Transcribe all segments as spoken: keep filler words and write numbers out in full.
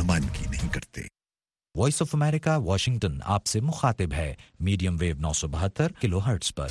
रवानगी नहीं करते। वॉइस ऑफ अमेरिका वाशिंगटन आपसे मुखातिब है मीडियम वेव नौ सौ बहत्तर किलोहर्ट्ज पर।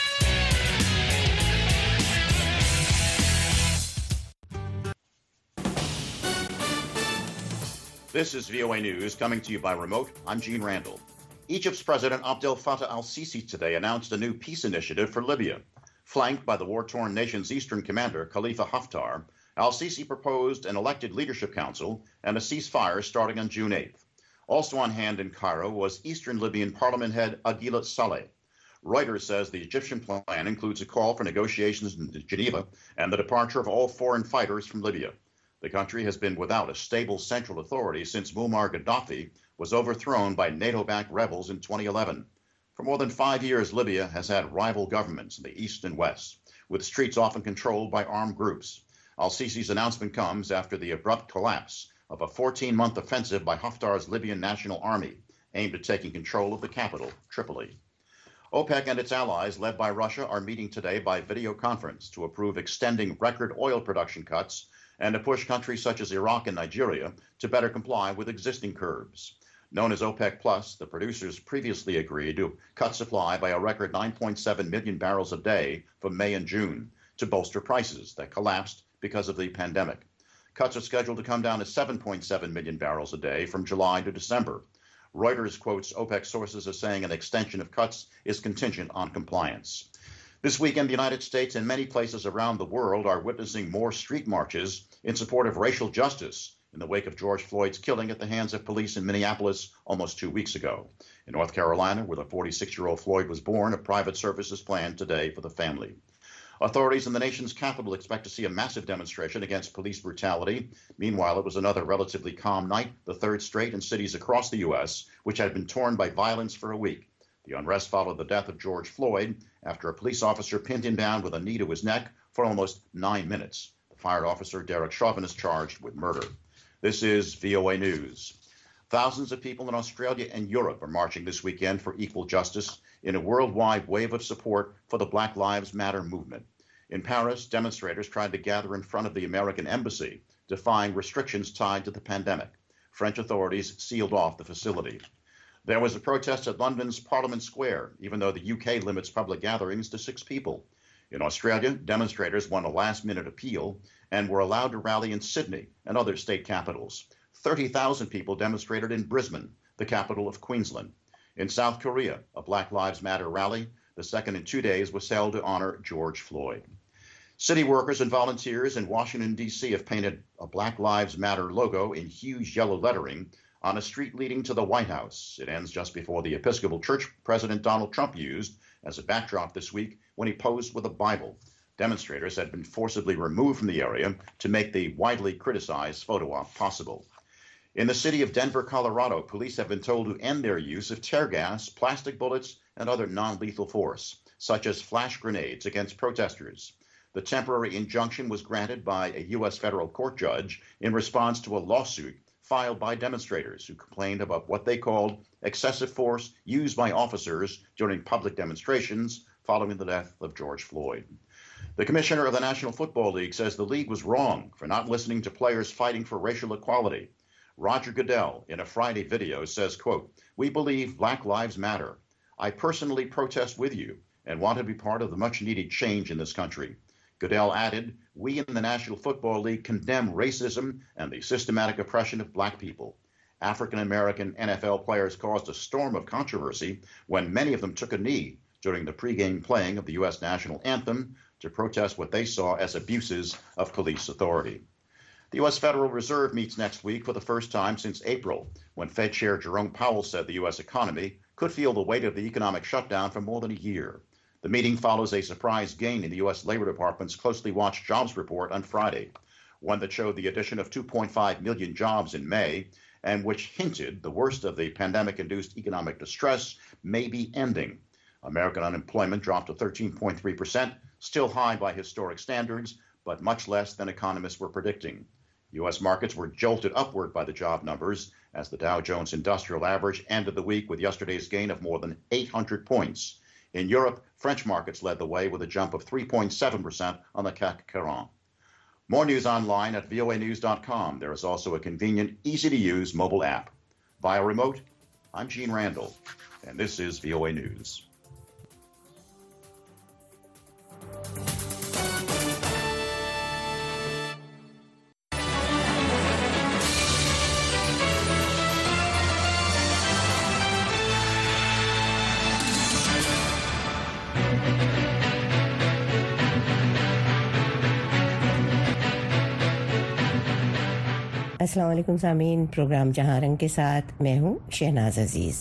This is V O A News coming to you by remote. I'm Gene Randall. Egypt's President Abdel Fattah al-Sisi today announced a new peace initiative for Libya. Flanked by the war-torn nation's eastern commander, Khalifa Haftar, al-Sisi proposed an elected leadership council and a ceasefire starting on June eighth. Also on hand in Cairo was Eastern Libyan Parliament head Aguila Saleh. Reuters says the Egyptian plan includes a call for negotiations in Geneva and the departure of all foreign fighters from Libya. The country has been without a stable central authority since Muammar Gaddafi was overthrown by NATO-backed rebels in twenty eleven. For more than five years, Libya has had rival governments in the east and west, with streets often controlled by armed groups. Al-Sisi's announcement comes after the abrupt collapse of a fourteen-month offensive by Haftar's Libyan National Army, aimed at taking control of the capital, Tripoli. OPEC and its allies, led by Russia, are meeting today by video conference to approve extending record oil production cuts and to push countries such as Iraq and Nigeria to better comply with existing curbs. Known as OPEC Plus, the producers previously agreed to cut supply by a record nine point seven million barrels a day for May and June to bolster prices that collapsed because of the pandemic. Cuts are scheduled to come down to seven point seven million barrels a day from July to December. Reuters quotes OPEC sources as saying an extension of cuts is contingent on compliance. This weekend, the United States and many places around the world are witnessing more street marches in support of racial justice in the wake of George Floyd's killing at the hands of police in Minneapolis almost two weeks ago. In North Carolina, where the forty-six-year-old Floyd was born, a private service is planned today for the family. Authorities in the nation's capital expect to see a massive demonstration against police brutality. Meanwhile, it was another relatively calm night, the third straight in cities across the U S, which had been torn by violence for a week. The unrest followed the death of George Floyd after a police officer pinned him down with a knee to his neck for almost nine minutes. The fired officer, Derek Chauvin, is charged with murder. This is V O A News. Thousands of people in Australia and Europe are marching this weekend for equal justice in a worldwide wave of support for the Black Lives Matter movement. In Paris, demonstrators tried to gather in front of the American embassy, defying restrictions tied to the pandemic. French authorities sealed off the facility. There was a protest at London's Parliament Square, even though the U K limits public gatherings to six people. In Australia, demonstrators won a last-minute appeal and were allowed to rally in Sydney and other state capitals. thirty thousand people demonstrated in Brisbane, the capital of Queensland. In South Korea, a Black Lives Matter rally, the second in two days, was held to honor George Floyd. City workers and volunteers in Washington, D C have painted a Black Lives Matter logo in huge yellow lettering on a street leading to the White House. It ends just before the Episcopal Church President Donald Trump used as a backdrop this week when he posed with a Bible. Demonstrators had been forcibly removed from the area to make the widely criticized photo op possible. In the city of Denver, Colorado, police have been told to end their use of tear gas, plastic bullets, and other non-lethal force, such as flash grenades, against protesters. The temporary injunction was granted by a U S federal court judge in response to a lawsuit filed by demonstrators who complained about what they called excessive force used by officers during public demonstrations following the death of George Floyd. The commissioner of the National Football League says the league was wrong for not listening to players fighting for racial equality. Roger Goodell, in a Friday video, says, quote, "We believe Black Lives Matter. I personally protest with you and want to be part of the much-needed change in this country." Goodell added, "We in the National Football League condemn racism and the systematic oppression of black people." African-American N F L players caused a storm of controversy when many of them took a knee during the pregame playing of the U S national anthem to protest what they saw as abuses of police authority. The U S Federal Reserve meets next week for the first time since April, when Fed Chair Jerome Powell said the U S economy could feel the weight of the economic shutdown for more than a year. The meeting follows a surprise gain in the U S Labor Department's closely watched jobs report on Friday, one that showed the addition of two point five million jobs in May, and which hinted the worst of the pandemic-induced economic distress may be ending. American unemployment dropped to thirteen point three percent, still high by historic standards, but much less than economists were predicting. U S markets were jolted upward by the job numbers as the Dow Jones Industrial Average ended the week with yesterday's gain of more than eight hundred points. In Europe, French markets led the way with a jump of three point seven percent on the C A C forty. More news online at voa news dot com. There is also a convenient, easy-to-use mobile app. Via remote, I'm Gene Randall, and this is V O A News. अस्सलाम वालेकुम सामीन, programme जहां रंग के साथ मैं हूं शहनाज अजीज़।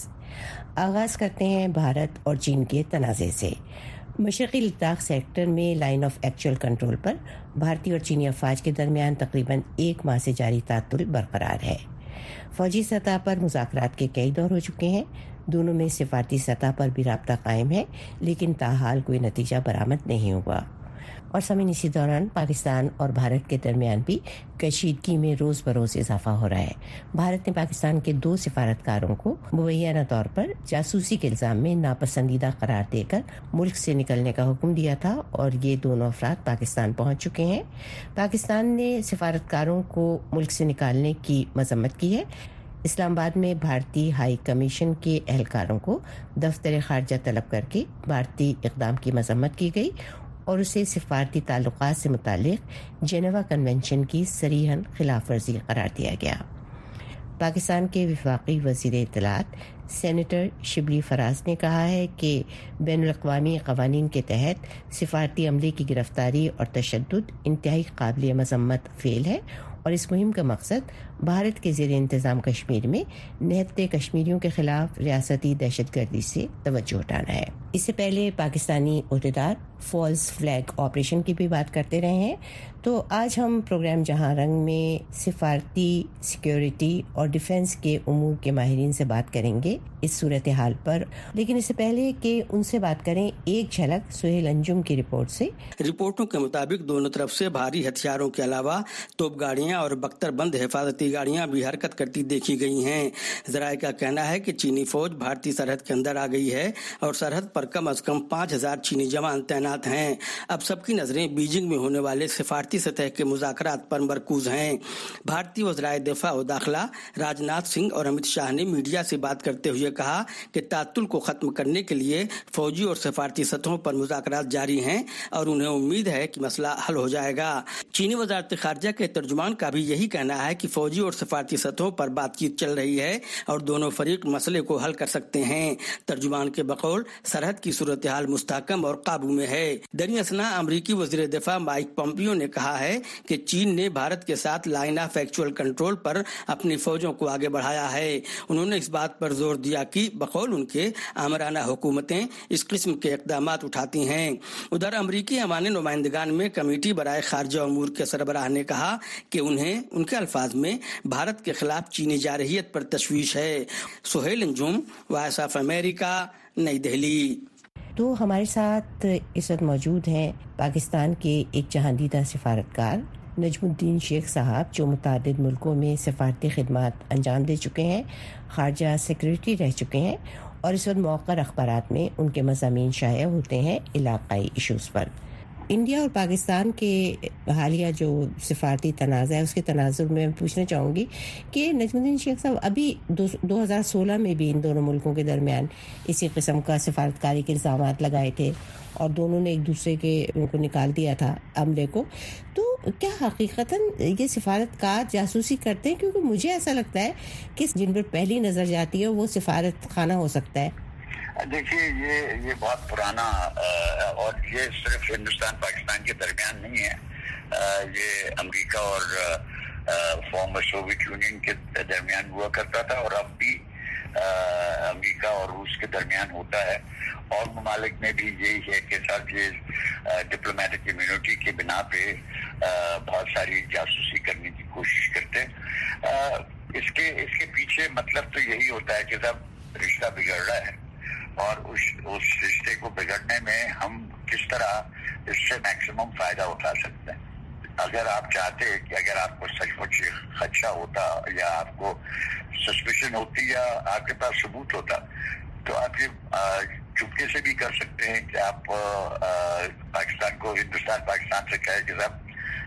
आगाज़ करते हैं भारत और चीन के तनाज़े से। मशरक़ी लद्दाख सेक्टर में लाइन ऑफ एक्चुअल कंट्रोल पर भारतीय और चीनी अफवाज के दरमियान तकरीबन एक माह से जारी तातुल बरकरार है। फ़ौजी सतह पर मुज़ाकरात के कई दौर हो चुके हैं। दोनों में सिफारती सतह पर भी राब्ता कायम है, लेकिन ताहाल कोई नतीजा बरामद नहीं हुआ। और सामीन, इसी दौरान पाकिस्तान और भारत के दरमियान भी कशीदगी में रोज़ बरोज़ इजाफा हो रहा है। भारत ने पाकिस्तान के दो सिफारतकारों को मुबैना तौर पर जासूसी के इल्ज़ाम में नापसंदीदा करार देकर मुल्क से निकलने का हुक्म दिया था और ये दोनों अफराद पाकिस्तान पहुंच चुके हैं। पाकिस्तान ने सिफारतकारों को मुल्क से निकालने की मजम्मत की है। इस्लामाबाद में भारतीय हाई कमीशन के एहलकारों को दफ्तर खारजा तलब करके भारतीय इक़दाम की मजम्मत की गई और उसे सिफारती ताल्लुकात से मुतालिक जेनेवा कन्वेंशन की सरीहन खिलाफ वर्जी करार दिया गया। पाकिस्तान के वफाकी वज़ीर इत्तलात सेनेटर शिबली फराज ने कहा है कि बैनुल-अक़वामी क़वानीन के तहत सिफारती अमले की गिरफ्तारी और तशद्दुद इंतहाई काबिल मज़म्मत फ़ेल है और इस मुहिम का मकसद भारत के ज़ेर इंतज़ाम कश्मीर में निहत्ते कश्मीरियों के खिलाफ रियासती दहशतगर्दी से तवज्जो हटाना है। इससे पहले पाकिस्तानी ओहदेदार फॉल्स फ्लैग ऑपरेशन की भी बात करते रहे हैं। तो आज हम प्रोग्राम जहां रंग में सिफारती, सिक्योरिटी और डिफेंस के उमूर के माहिरीन से बात करेंगे इस सूरत हाल पर। लेकिन इससे पहले कि उनसे बात करें, एक झलक सुहेल अंजुम की रिपोर्ट से। रिपोर्टों के मुताबिक दोनों तरफ से भारी हथियारों के अलावा तोप गाड़ियां और बख्तरबंद हिफाजती गाड़ियां भी हरकत करती देखी गई हैं। जराये का कहना है कि चीनी फौज भारतीय सरहद के अंदर आ गई है और सरहद पर कम अज कम पाँच हजार चीनी जवान तैनात हैं। अब सबकी नजरें बीजिंग में होने वाले सिफारती सतह के मुज़ाकरात पर मरकूज हैं। भारतीय वज़राए दिफा व दाखिला राजनाथ सिंह और अमित शाह ने मीडिया से बात करते हुए कहा कि तातुल को खत्म करने के लिए फौजी और सिफारती सतहों पर मुज़ाकरात जारी हैं और उन्हें उम्मीद है कि मसला हल हो जाएगा। चीनी वज़ारत ख़ारिजा के तर्जुमान का भी यही कहना है कि फौजी और सिफारती सतहों पर बातचीत चल रही है और दोनों फरीक मसले को हल कर सकते हैं। तर्जुमान के बकौल सरहद की सूरत हाल मुस्तहकम और काबू में है। दरअसल अमरीकी वज़ीर दिफा माइक पोम्पियो ने कहा है कि चीन ने भारत के साथ लाइन ऑफ एक्चुअल कंट्रोल पर अपनी फौजों को आगे बढ़ाया है। उन्होंने इस बात पर जोर दिया कि बकौल उनके आमराना हुकूमतें इस किस्म के इक़दाम उठाती हैं। उधर अमरीकी अमानी नुमाइंदगान में कमेटी बराए खारजा उमूर के सरबराह ने कहा कि उन्हें उनके अल्फाज में भारत के खिलाफ चीनी जारहियत पर तशवीश है। Suhail Anjum, voice of America, New Delhi. तो हमारे साथ इस वक्त मौजूद हैं पाकिस्तान के एक जहांदीदा सिफारतकार नजमुद्दीन शेख साहब, जो मुतादिद मुल्कों में सिफारती खिदमात अंजाम दे चुके हैं, खारजा सेक्रेटरी रह चुके हैं और इस वक्त मौक़र अखबारात में उनके मज़ामीन शाया होते हैं इलाक़ाई इशूज़ पर। इंडिया और पाकिस्तान के हालिया जो सिफारती तनाज़ा है, उसके तनाजुर में मैं पूछना चाहूँगी कि नजमुद्दीन शेख साहब, अभी दो हज़ार सोलह में भी इन दोनों मुल्कों के दरमियान इसी किस्म का सिफारतकारी के इल्ज़ामात लगाए थे और दोनों ने एक दूसरे के उनको निकाल दिया था अमले को। तो क्या हकीकतन ये सिफारतकार जासूसी करते हैं? क्योंकि मुझे ऐसा लगता है कि जिन पर पहली नज़र जाती है वो सिफारत खाना हो सकता है। देखिए, ये ये बहुत पुराना और ये सिर्फ हिंदुस्तान पाकिस्तान के दरमियान नहीं है, ये अमेरिका और फॉर्मर सोवियत यूनियन के दरमियान हुआ करता था और अब भी अमेरिका और रूस के दरमियान होता है। और ममालिक में भी यही है कि साथ ये डिप्लोमेटिक इम्यूनिटी के बिना पे बहुत सारी जासूसी करने की कोशिश करते हैं। इसके इसके पीछे मतलब तो यही होता है कि सब रिश्ता बिगड़ रहा है और उस उस रिश्ते को बिगड़ने में हम किस तरह इससे मैक्सिमम फायदा उठा सकते हैं। अगर आप चाहते कि अगर आपको सचमुच खदशा होता या आपको सस्पिशन होती या आपके पास सबूत होता तो आप ये चुपके से भी कर सकते हैं कि आप आ, पाकिस्तान को हिंदुस्तान पाकिस्तान से कहे कि साहब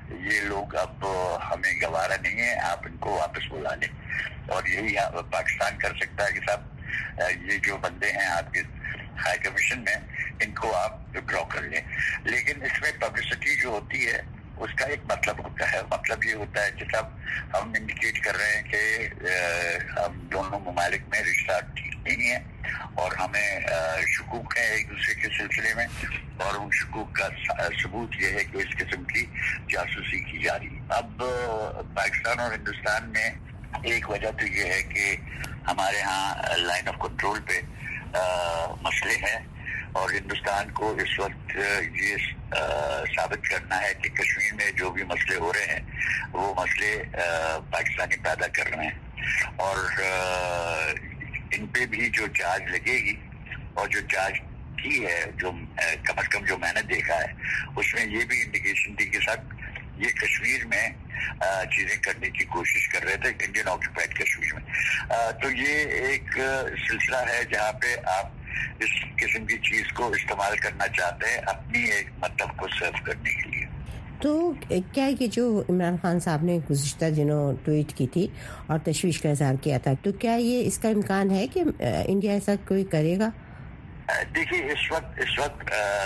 یہ لوگ اب ہمیں گوارا نہیں ہے, آپ ان کو واپس بلا لیں. اور یہی پاکستان کر سکتا ہے کہ صاحب یہ جو بندے ہیں آپ کے ہائی کمیشن میں, ان کو آپ ڈرا کر لیں. لیکن اس میں پبلسٹی جو ہوتی ہے اس کا ایک مطلب ہوتا ہے. مطلب یہ ہوتا ہے کہ صاحب ہم انڈیکیٹ کر رہے ہیں کہ ہم دونوں ممالک میں رشتہ ٹھیک نہیں ہے اور ہمیں شکوک ہے ایک دوسرے کے سلسلے میں, اور ان شکوک کا ثبوت یہ ہے کہ اس قسم کی جاسوسی کی جا رہی ہے. اب پاکستان اور ہندوستان میں ایک وجہ تو یہ ہے کہ ہمارے ہاں لائن آف کنٹرول پہ مسئلے ہیں, اور ہندوستان کو اس وقت یہ ثابت کرنا ہے کہ کشمیر میں جو بھی مسئلے ہو رہے ہیں وہ مسئلے پاکستانی پیدا کر رہے ہیں, اور ان پہ بھی جو چارج لگے گی اور جو چارج کی ہے, جو کم از کم جو میں نے دیکھا ہے اس میں یہ بھی انڈیکیشن تھی کہ سب یہ کشمیر میں چیزیں کرنے کی کوشش کر رہے تھے, انڈین آکوپائڈ کشمیر میں. تو یہ ایک سلسلہ ہے جہاں پہ آپ اس قسم کی چیز کو استعمال کرنا چاہتے ہیں اپنی ایک مطلب کو سرو کرنے کے لیے. تو کیا یہ جو عمران خان صاحب نے گزشتہ دنوں ٹویٹ کی تھی اور تشویش کا اظہار کیا تھا, تو کیا یہ اس کا امکان ہے کہ انڈیا ایسا کوئی کرے گا؟ دیکھیے اس وقت اس وقت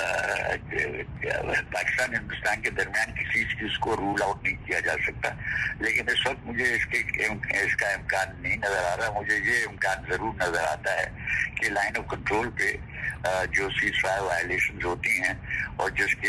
پاکستان ہندوستان کے درمیان کسی چیز کو رول آؤٹ نہیں کیا جا سکتا, لیکن اس وقت مجھے اس کے اس کا امکان نہیں نظر آ رہا. مجھے یہ امکان ضرور نظر آتا ہے کہ لائن آف کنٹرول پہ جو سیز فائر وائلیشنز ہوتی ہیں اور جس کے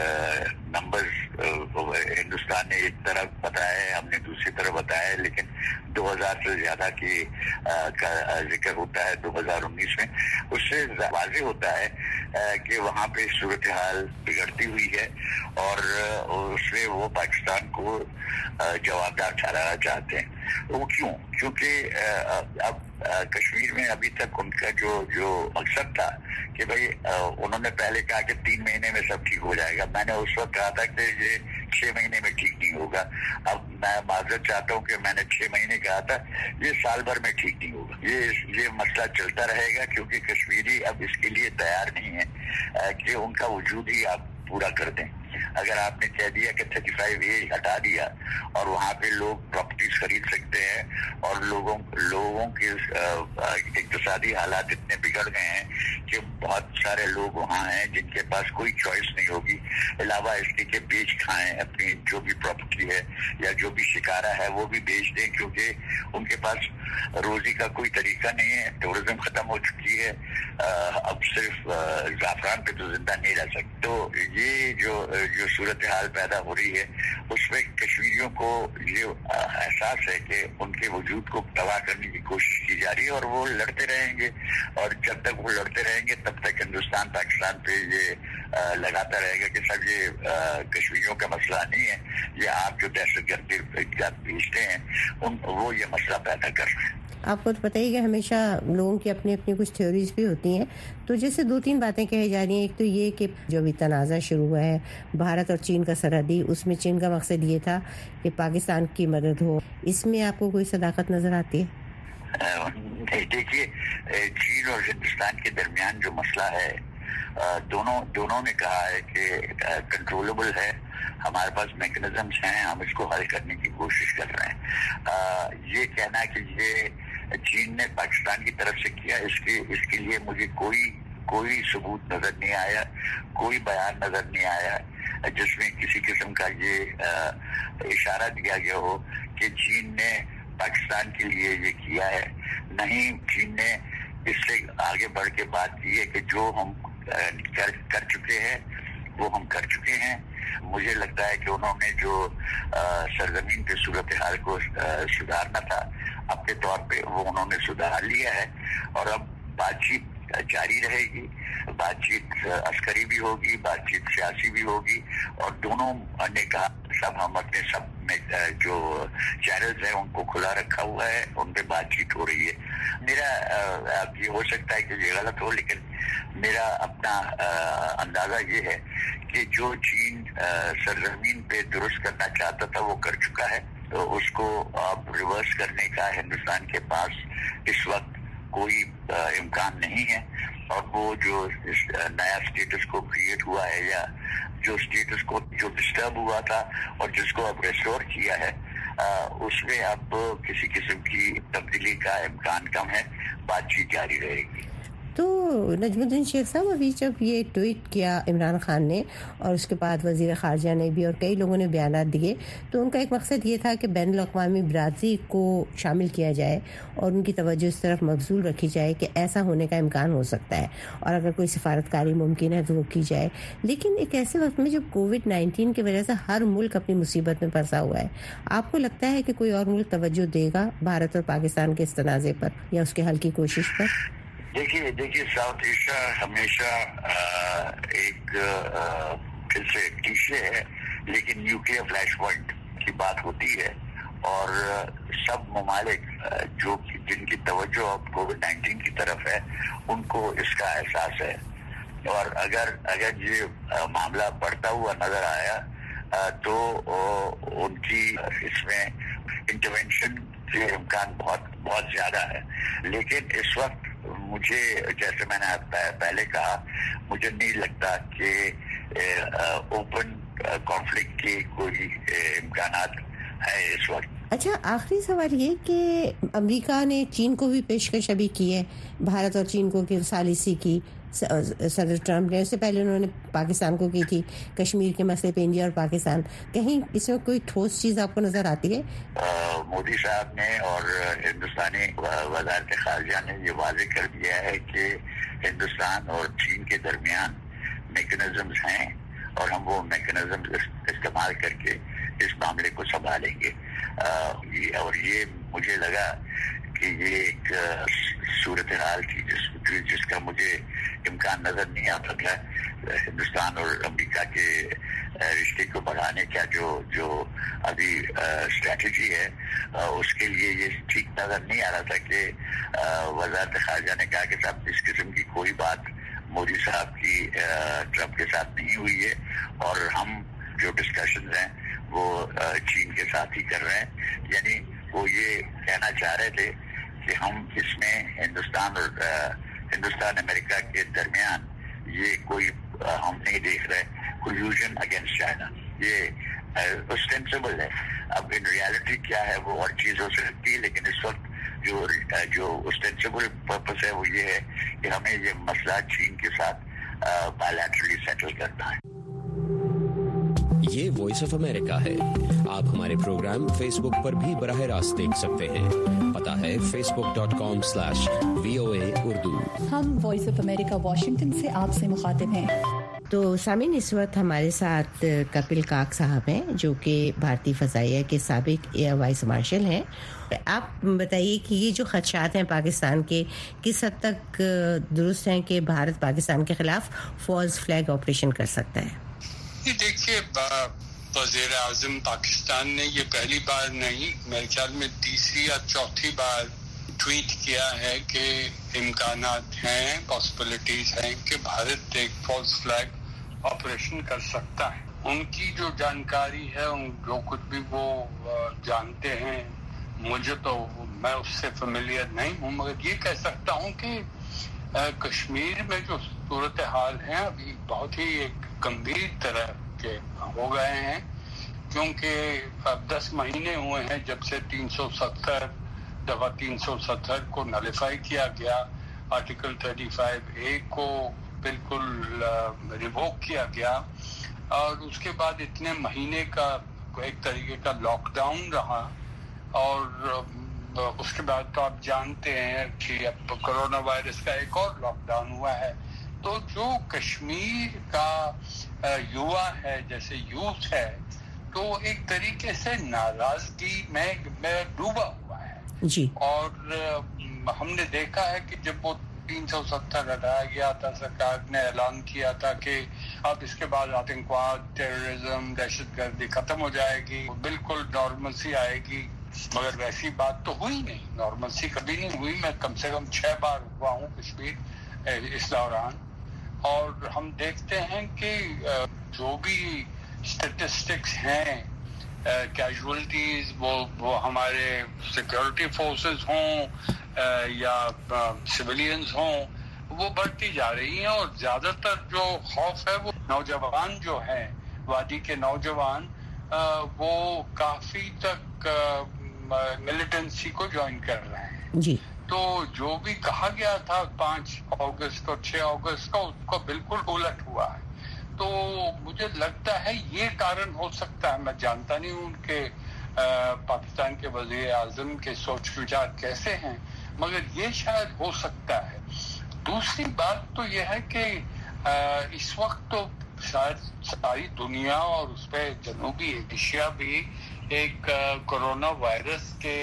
نمبرز ہندوستان نے ایک طرف بتایا ہے, ہم نے دوسری طرف بتایا ہے, لیکن دو ہزار سے زیادہ کی کا ذکر ہوتا ہے دو ہزار انیس میں. اس سے واضح ہوتا ہے کہ وہاں پہ صورتحال بگڑتی ہوئی ہے, اور اس میں وہ پاکستان کو جوابدار ٹھہرانا چاہتے ہیں. وہ کیوں؟ کیونکہ اب کشمیر میں ابھی تک ان کا جو جو مقصد تھا کہ بھائی انہوں نے پہلے کہا کہ تین مہینے میں سب ٹھیک ہو جائے گا. میں نے اس وقت کہا تھا کہ یہ چھ مہینے میں ٹھیک نہیں ہوگا. اب میں معذرت چاہتا ہوں کہ میں نے چھ مہینے کہا تھا, یہ سال بھر میں ٹھیک نہیں ہوگا. یہ یہ مسئلہ چلتا رہے گا کیونکہ کشمیری اب اس کے لیے تیار نہیں ہے کہ ان کا وجود ہی آپ پورا کر دیں. اگر آپ نے کہہ دیا کہ تھرٹی فائیو اے ہٹا دیا اور وہاں پہ لوگ پراپرٹیز خرید سکتے ہیں, اور لوگوں لوگوں کے اقتصادی حالات اتنے بگڑ گئے ہیں کہ بہت سارے لوگ وہاں ہیں جن کے پاس کوئی چوائس نہیں ہوگی علاوہ اس کے کہ بیچ کھائیں اپنی جو بھی پراپرٹی ہے یا جو بھی شکارہ ہے وہ بھی بیچ دیں, کیونکہ ان کے پاس روزی کا کوئی طریقہ نہیں ہے. ٹورزم ختم ہو چکی ہے, اب صرف زعفران پہ تو زندہ نہیں رہ سکتے. تو یہ جو جو صورتحال پیدا ہو رہی ہے اس میں کشمیریوں کو یہ احساس ہے کہ ان کے وجود کو تباہ کرنے کی کوشش کی جا رہی ہے, اور وہ لڑتے رہیں گے, اور جب تک وہ لڑتے رہیں گے تب تک ہندوستان پاکستان پہ یہ لگاتا رہے گا کہ سب یہ کشمیریوں کا مسئلہ نہیں ہے, یہ آپ جو دہشت گردی بھیجتے ہیں ان وہ یہ مسئلہ پیدا کر رہے ہیں. آپ کو تو پتہ ہی کہ ہمیشہ لوگوں کی اپنی اپنی کچھ تھیوریز بھی ہوتی ہیں. تو جیسے دو تین باتیں کہی جا رہی ہیں. ایک تو یہ کہ جو بھی تنازع شروع ہوا ہے بھارت اور چین کا سرحدی, اس میں چین کا مقصد یہ تھا کہ پاکستان کی مدد ہو. اس میں آپ کو کوئی صداقت نظر آتی ہے؟ دیکھیے چین اور ہندوستان کے درمیان جو مسئلہ ہے دونوں دونوں نے کہا ہے کہ کنٹرولبل ہے, ہمارے پاس میکنزمس ہیں, ہم اس کو حل کرنے کی کوشش کر رہے ہیں. یہ کہنا کہ یہ چین نے پاکستان کی طرف سے کیا, اس کے اس کے لیے مجھے کوئی کوئی ثبوت نظر نہیں آیا, کوئی بیان نظر نہیں آیا جس میں کسی قسم کا یہ اشارہ دیا گیا ہو کہ چین نے پاکستان کے لیے یہ کیا ہے. نہیں, چین نے اس سے آگے بڑھ کے بات کی ہے کہ جو ہم کر کر چکے ہیں وہ ہم کر چکے ہیں. مجھے لگتا ہے کہ انہوں نے جو سرزمین پہ صورتحال کو سدھارنا تھا اپنے طور پہ وہ انہوں نے سدھار لیا ہے, اور اب بات چیت جاری رہے گی. بات چیت عسکری بھی ہوگی, بات چیت سیاسی بھی ہوگی, اور دونوں نے کہا سب ہم اپنے سب میں جو چینلز ہیں ان کو کھلا رکھا ہوا ہے, ان پہ بات چیت ہو رہی ہے. میرا یہ ہو سکتا ہے کہ یہ غلط ہو, لیکن میرا اپنا اندازہ یہ ہے کہ جو چین سرزمین پہ درست کرنا چاہتا تھا وہ کر چکا ہے, تو اس کو اب ریورس کرنے کا ہندوستان کے پاس اس وقت کوئی امکان نہیں ہے. اور وہ جو نیا اسٹیٹس کو کریٹ ہوا ہے یا جو اسٹیٹس کو جو ڈسٹرب ہوا تھا اور جس کو اب ریسٹور کیا ہے اس میں اب کسی قسم کی تبدیلی کا امکان کم ہے. بات چیت جاری رہے گی. تو نجم الدین شیخ صاحب ابھی جب یہ ٹویٹ کیا عمران خان نے اور اس کے بعد وزیر خارجہ نے بھی اور کئی لوگوں نے بیانات دیے تو ان کا ایک مقصد یہ تھا کہ بین الاقوامی برادری کو شامل کیا جائے اور ان کی توجہ اس طرف مبذول رکھی جائے کہ ایسا ہونے کا امکان ہو سکتا ہے اور اگر کوئی سفارتکاری ممکن ہے تو وہ کی جائے. لیکن ایک ایسے وقت میں جب کووڈ نائنٹین کی وجہ سے ہر ملک اپنی مصیبت میں پھنسا ہوا ہے, آپ کو لگتا ہے کہ کوئی اور ملک توجہ دے گا بھارت اور پاکستان کے اس تنازع پر یا اس کے حل کی کوشش پر؟ دیکھیے دیکھیے ساؤتھ ایشیا ہمیشہ ایک پھر سے کلیشے ہے لیکن نیوکلیئر فلیش پوائنٹ کی بات ہوتی ہے اور سب ممالک جو جن کی توجہ اب کووڈ نائنٹین کی طرف ہے ان کو اس کا احساس ہے اور اگر اگر یہ معاملہ بڑھتا ہوا نظر آیا تو ان کی اس میں انٹرونشن کے امکان بہت بہت زیادہ ہے. لیکن اس وقت مجھے جیسے میں نے پہلے کہا مجھے نہیں لگتا کہ اوپن کانفلکٹ کے کوئی امکانات ہیں اس وقت. اچھا, آخری سوال یہ کہ امریکہ نے چین کو بھی پیشکش ابھی کی ہے, بھارت اور چین کو کہ ثالثی کی صدر ٹرمپ نے, اس سے پہلے انہوں نے پاکستان کو کی تھی کشمیر کے مسئلے پہ انڈیا اور پاکستان. کہیں اس میں کوئی ٹھوس چیز آپ کو نظر آتی ہے؟ مودی صاحب نے اور ہندوستانی وزارت خارجہ نے یہ واضح کر دیا ہے کہ ہندوستان اور چین کے درمیان میکنزمز ہیں اور ہم وہ میکنزم استعمال کر کے اس معاملے کو سنبھالیں گے. اور یہ مجھے لگا کہ یہ ایک صورتحال تھی جس جس کا مجھے امکان نظر نہیں آتا تھا. ہندوستان اور امریکہ کے رشتے کو بڑھانے کا جو جو ابھی اسٹریٹجی ہے اس کے لیے یہ ٹھیک نظر نہیں آ رہا تھا کہ وزارت خارجہ نے کہا کہ صاحب اس قسم کی کوئی بات مودی صاحب کی ٹرمپ کے ساتھ نہیں ہوئی ہے اور ہم جو ڈسکشنز ہیں وہ چین کے ساتھ ہی کر رہے ہیں. یعنی وہ یہ کہنا چاہ رہے تھے کہ ہم اس میں ہندوستان اور ہندوستان امریکہ کے درمیان یہ کوئی ہم نہیں دیکھ رہے کولیوژن اگینسٹ چائنا. یہ اسٹینسبل ہے. اب ان ریالٹی کیا ہے وہ اور چیز ہو سکتی ہے لیکن اس وقت جو جو اسٹینسبل پرپس ہے وہ یہ ہے کہ ہمیں یہ مسئلہ چین کے ساتھ بائیلیٹرلی سیٹل کرنا ہے. یہ وائس آف امریکہ ہے. آپ ہمارے پروگرام فیس بک پر بھی براہ راست دیکھ سکتے ہیں. پتہ ہے face book dot com slash V O A Urdu. ہم وائس آف امریکہ واشنگٹن سے آپ سے مخاطب ہیں. تو سامعین, اس وقت ہمارے ساتھ کپل کاک صاحب ہیں جو کہ بھارتی فضائیہ کے سابق ایئر وائس مارشل ہیں. آپ بتائیے کہ یہ جو خدشات ہیں پاکستان کے کس حد تک درست ہیں کہ بھارت پاکستان کے خلاف فالس فلیگ آپریشن کر سکتا ہے؟ دیکھیے, وزیر اعظم پاکستان نے یہ پہلی بار نہیں, میرے خیال میں تیسری یا چوتھی بار ٹویٹ کیا ہے کہ امکانات ہیں, پاسبلٹیز ہیں کہ بھارت ایک فالس فلیگ آپریشن کر سکتا ہے. ان کی جو جانکاری ہے, جو کچھ بھی وہ جانتے ہیں, مجھے تو میں اس سے فیملیئر نہیں ہوں, مگر یہ کہہ سکتا ہوں کہ کشمیر میں جو صورتحال ہیں ابھی بہت ہی ایک گمبھیر طرح کے ہو گئے ہیں, کیونکہ اب دس مہینے ہوئے ہیں جب سے تین سو ستر دفعہ تین سو ستر کو نلیفائی کیا گیا, آرٹیکل تھرٹی فائیو اے کو بالکل ریووک کیا گیا, اور اس کے بعد اتنے مہینے کا ایک طریقے کا لاک ڈاؤن رہا, اور اس کے بعد تو آپ جانتے ہیں کہ اب کرونا وائرس کا ایک اور لاک ڈاؤن ہوا ہے. تو جو کشمیر کا یوا ہے, جیسے یوتھ ہے, تو ایک طریقے سے ناراضگی میں میں ڈوبا ہوا ہے جی. اور ہم نے دیکھا ہے کہ جب وہ تین سو ستر ہٹایا گیا تھا, سرکار نے اعلان کیا تھا کہ اب اس کے بعد آتنکواد, ٹیررزم, دہشت گردی ختم ہو جائے گی, بالکل نارملسی آئے گی, مگر ویسی بات تو ہوئی نہیں. نارملسی کبھی نہیں ہوئی. میں کم سے کم چھ بار ہوا ہوں کشمیر اس دوران, اور ہم دیکھتے ہیں کہ جو بھی اسٹیٹسٹکس ہیں, کیجولٹیز, وہ وہ ہمارے سیکورٹی فورسز ہوں یا سویلینز ہوں, وہ بڑھتی جا رہی ہیں، اور زیادہ تر جو خوف ہے وہ نوجوان جو ہیں، وادی کے نوجوان وہ کافی تک ملیٹنسی کو جوائن کر رہے ہیں جی. تو جو بھی کہا گیا تھا پانچ اگست اور چھ اگست کا، اس کو بالکل الٹ ہوا ہے. تو مجھے لگتا ہے یہ کارن ہو سکتا ہے. میں جانتا نہیں ہوں کہ پاکستان کے وزیر اعظم کے سوچ وچار کیسے ہیں، مگر یہ شاید ہو سکتا ہے. دوسری بات تو یہ ہے کہ اس وقت تو شاید ساری دنیا اور اس پہ جنوبی ایشیا بھی ایک کورونا وائرس کے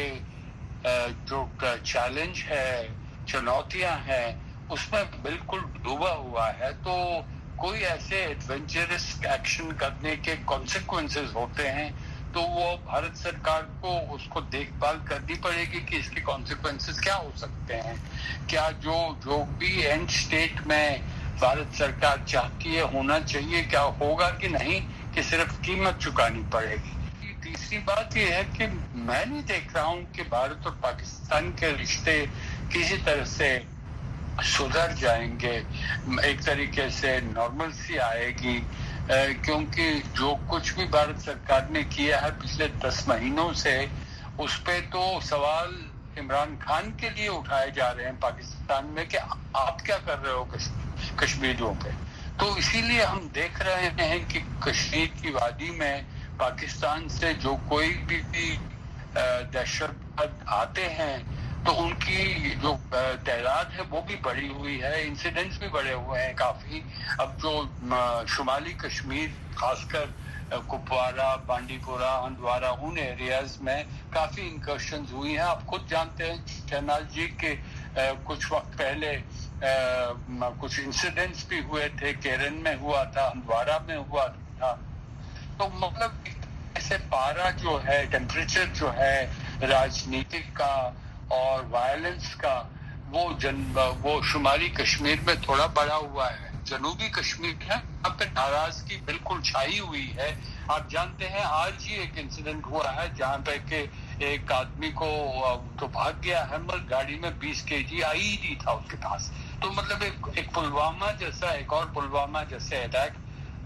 جو چیلنج ہے، چنوتیاں ہیں، اس میں بالکل ڈوبا ہوا ہے. تو کوئی ایسے ایڈونچرس ایکشن کرنے کے کانسیکوینسز ہوتے ہیں تو وہ بھارت سرکار کو اس کو دیکھ بھال کرنی پڑے گی کہ اس کے کانسیکوینسز کیا ہو سکتے ہیں. کیا جو جو بھی اینڈ اسٹیٹ میں بھارت سرکار چاہتی ہے ہونا چاہیے، کیا ہوگا کہ نہیں، کہ صرف قیمت چکانی پڑے گی. تیسری بات یہ ہے کہ میں نہیں دیکھ رہا ہوں کہ بھارت اور پاکستان کے رشتے کسی طرح سے سدھر جائیں گے، ایک طریقے سے نارمل سی آئے گی، کیونکہ جو کچھ بھی بھارت سرکار نے کیا ہے پچھلے دس مہینوں سے، اس پہ تو سوال عمران خان کے لیے اٹھائے جا رہے ہیں پاکستان میں کہ آپ کیا کر رہے ہو کشمیریوں پہ. تو اسی لیے ہم دیکھ رہے ہیں کہ کشمیر کی وادی میں پاکستان سے جو کوئی بھی دہشت گرد آتے ہیں تو ان کی جو تعداد ہے وہ بھی بڑھی ہوئی ہے، انسیڈنٹس بھی بڑھے ہوئے ہیں کافی. اب جو شمالی کشمیر خاص کر کپوارہ، بانڈی پورہ، ہندوارہ، ان ایریاز میں کافی انکرشنز ہوئی ہیں. آپ خود جانتے ہیں شہناز جی کہ کچھ وقت پہلے کچھ انسیڈنٹس بھی ہوئے تھے، کیرن میں ہوا تھا، ہندوارہ میں ہوا تھا. تو مطلب ایسے پارا جو ہے، ٹیمپریچر جو ہے راجنیتک کا اور وائلنس کا، وہ جن وہ شمالی کشمیر میں تھوڑا بڑھا ہوا ہے. جنوبی کشمیر ہے وہاں پہ ناراضگی بالکل چھائی ہوئی ہے. آپ جانتے ہیں آج ہی ایک انسیڈنٹ ہوا ہے جہاں پہ کہ ایک آدمی کو تو بھاگ گیا ہے مگر گاڑی میں بیس کے جی آئی ای ڈی تھا اس کے پاس. تو مطلب ایک ایک پلوامہ جیسا ایک اور پلوامہ جیسے اٹیک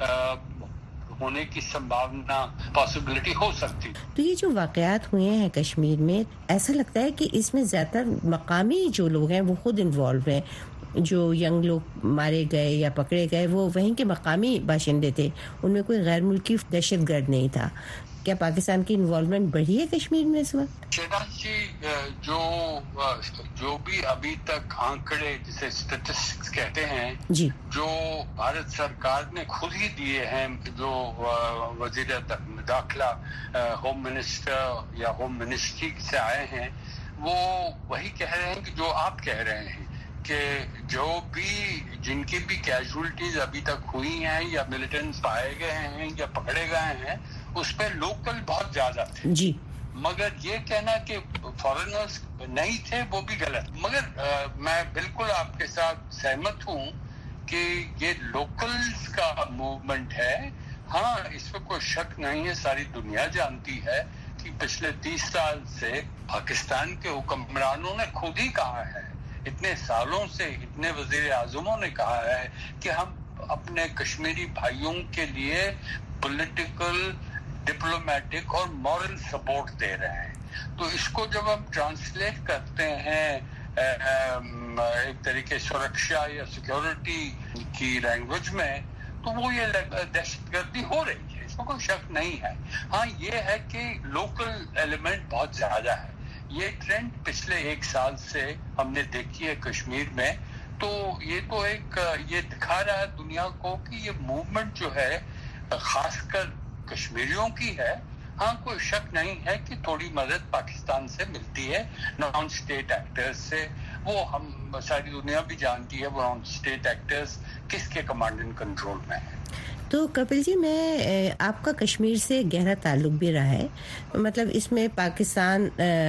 ہونے کی سمبھاونا پاسبلٹی ہو سکتی. تو یہ جو واقعات ہوئے ہیں کشمیر میں، ایسا لگتا ہے کہ اس میں زیادہ تر مقامی جو لوگ ہیں وہ خود انوالو ہیں. جو ینگ لوگ مارے گئے یا پکڑے گئے وہ وہیں کے مقامی باشندے تھے، ان میں کوئی غیر ملکی دہشت گرد نہیں تھا. کیا پاکستان کی انوالومنٹ بڑھی ہے کشمیر میں اس وقت؟ شہناز جی، جو جو بھی ابھی تک آنکڑے جسے اسٹیٹسٹکس کہتے ہیں جی، جو بھارت سرکار نے خود ہی دیے ہیں، جو وزیر داخلہ، ہوم منسٹر یا ہوم منسٹری سے آئے ہیں، وہ وہی کہہ رہے ہیں کہ جو آپ کہہ رہے ہیں کہ جو بھی جن کی بھی کیجولٹیز ابھی تک ہوئی ہیں یا ملیٹنٹس پائے گئے ہیں یا پکڑے گئے ہیں اس پہ لوکل بہت زیادہ تھے. جی، مگر یہ کہنا کہ فارنرز نہیں تھے وہ بھی غلط. مگر آ, میں بالکل آپ کے ساتھ سہمت ہوں کہ یہ لوکلز کا موومنٹ ہے. ہاں، اس پہ کوئی شک نہیں ہے، ساری دنیا جانتی ہے کہ پچھلے تیس سال سے پاکستان کے حکمرانوں نے خود ہی کہا ہے، اتنے سالوں سے اتنے وزیر اعظموں نے کہا ہے کہ ہم اپنے کشمیری بھائیوں کے لیے پولیٹیکل، ڈپلومیٹک اور مورل سپورٹ دے رہے ہیں. تو اس کو جب ہم ٹرانسلیٹ کرتے ہیں ایک طریقے سرکشا یا سیکیورٹی کی لینگویج میں، تو وہ یہ دہشت گردی ہو رہی ہے، اس میں کوئی شک نہیں ہے. ہاں، یہ ہے کہ لوکل ایلیمنٹ بہت زیادہ ہے. یہ ٹرینڈ پچھلے ایک سال سے ہم نے دیکھی ہے کشمیر میں. تو یہ تو ایک یہ دکھا رہا ہے دنیا کو کہ یہ موومنٹ جو ہے خاص کر کشمیریوں کی ہے. ہاں، کوئی شک نہیں ہے کہ تھوڑی مدد پاکستان سے ملتی ہے، نان اسٹیٹ ایکٹرز سے. وہ ہم ساری دنیا بھی جانتی ہے وہ نان اسٹیٹ ایکٹرز کس کے کمانڈ اینڈ کنٹرول میں ہیں. تو کپل جی، میں آپ کا کشمیر سے گہرا تعلق بھی رہا ہے، مطلب اس میں پاکستان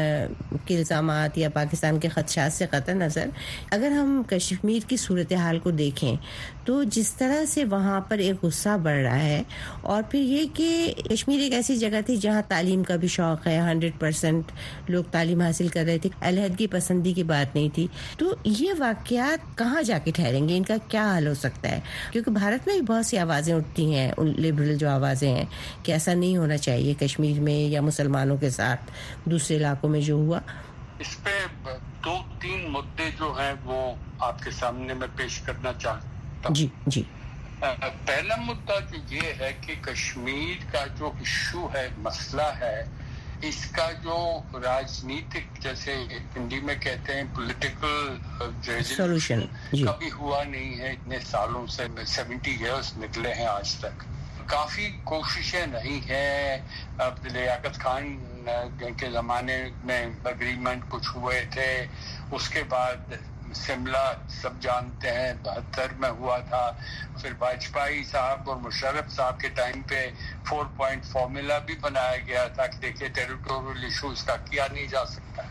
کے الزامات یا پاکستان کے خدشات سے قطع نظر اگر ہم کشمیر کی صورتحال کو دیکھیں تو جس طرح سے وہاں پر ایک غصہ بڑھ رہا ہے، اور پھر یہ کہ کشمیر ایک ایسی جگہ تھی جہاں تعلیم کا بھی شوق ہے، ہنڈریڈ پرسنٹ لوگ تعلیم حاصل کر رہے تھے، علیحدگی پسندی کی بات نہیں تھی، تو یہ واقعات کہاں جا کے ٹھہریں گے؟ ان کا کیا حل ہو سکتا ہے؟ کیونکہ بھارت میں بھی بہت سی آوازیں اٹھتی ہیں، ان لبرل جو آوازیں ہیں کہ ایسا نہیں ہونا چاہیے کشمیر میں یا مسلمانوں کے ساتھ دوسرے علاقوں میں جو ہوا۔ اس پہ دو تین مدعے جو ہیں وہ آپ کے سامنے میں پیش کرنا چاہتا ہوں۔ جی جی۔ پہلا مدعا جو یہ ہے کہ کشمیر کا جو ایشو ہے، مسئلہ ہے، اس کا جو راجنیتک، جیسے ہندی میں کہتے ہیں پولیٹیکل سولوشن، کبھی ہوا نہیں ہے اتنے سالوں سے، سیونٹی ایئرس نکلے ہیں آج تک۔ کافی کوششیں نہیں ہیں، لیاقت خان کے زمانے میں اگریمنٹ کچھ ہوئے تھے، اس کے بعد شملہ سب جانتے ہیں بہتر میں ہوا تھا، پھر واجپئی صاحب اور مشرف صاحب کے ٹائم پہ فور پوائنٹ فارمولا بھی بنایا گیا تھا کہ دیکھیے ٹیریٹوریل ایشوز کا کیا نہیں جا سکتا۔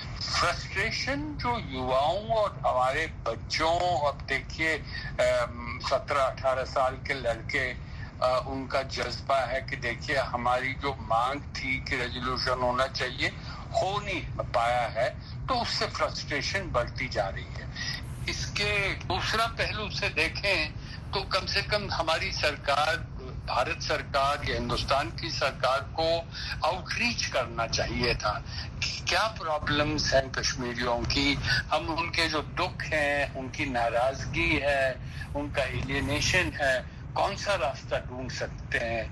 فرسٹریشن جو یواؤں اور ہمارے بچوں، اب دیکھیے سترہ اٹھارہ سال کے لڑکے، ان کا جذبہ ہے کہ دیکھیے ہماری جو مانگ تھی کہ ریزولوشن ہونا چاہیے ہو نہیں پایا ہے، تو اس سے فرسٹریشن بڑھتی جا رہی ہے۔ اس کے دوسرا پہلو سے دیکھیں تو کم سے کم ہماری سرکار، بھارت سرکار یا ہندوستان کی سرکار کو آؤٹ ریچ کرنا چاہیے تھا کہ کیا پرابلمز ہیں کشمیریوں کی، ہم ان کے جو دکھ ہیں، ان کی ناراضگی ہے، ان کا ایلینیشن ہے، کون سا راستہ ڈھونڈ سکتے ہیں۔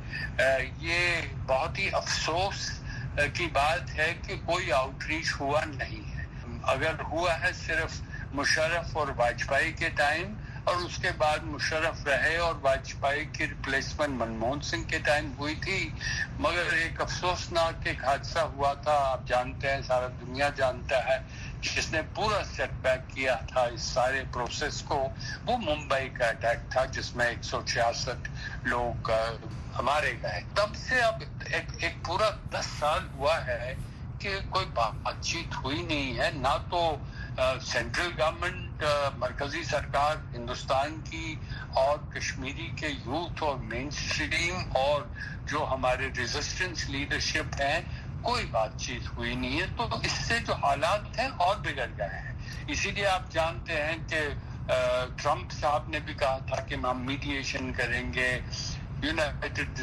یہ بہت ہی افسوس کی بات ہے کہ کوئی آؤٹ ریچ ہوا نہیں ہے۔ اگر ہوا ہے صرف مشرف اور واجپئی کے ٹائم، اور اس کے بعد مشرف رہے اور واجپئی کی ریپلیسمنٹ منموہن سنگھ کے ٹائم ہوئی تھی، مگر ایک افسوسناک ایک حادثہ ہوا تھا، آپ جانتے ہیں، سارا دنیا جانتا ہے، جس نے پورا سیٹ بیک کیا تھا اس سارے پروسیس کو، وہ ممبئی کا اٹیک تھا جس میں ایک سو چھیاسٹھ لوگ ہمارے گئے۔ تب سے اب ایک, ایک پورا دس سال ہوا ہے کہ کوئی بات چیت ہوئی نہیں ہے، نہ تو سینٹرل گورنمنٹ، مرکزی سرکار ہندوستان کی اور کشمیری کے یوتھ اور مین اسٹریم اور جو ہمارے ریزسٹنس لیڈرشپ ہیں، کوئی بات چیت ہوئی نہیں ہے، تو اس سے جو حالات ہیں اور بگڑ گئے ہیں۔ اسی لیے آپ جانتے ہیں کہ ٹرمپ صاحب نے بھی کہا تھا کہ ہم میڈیشن کریں گے، united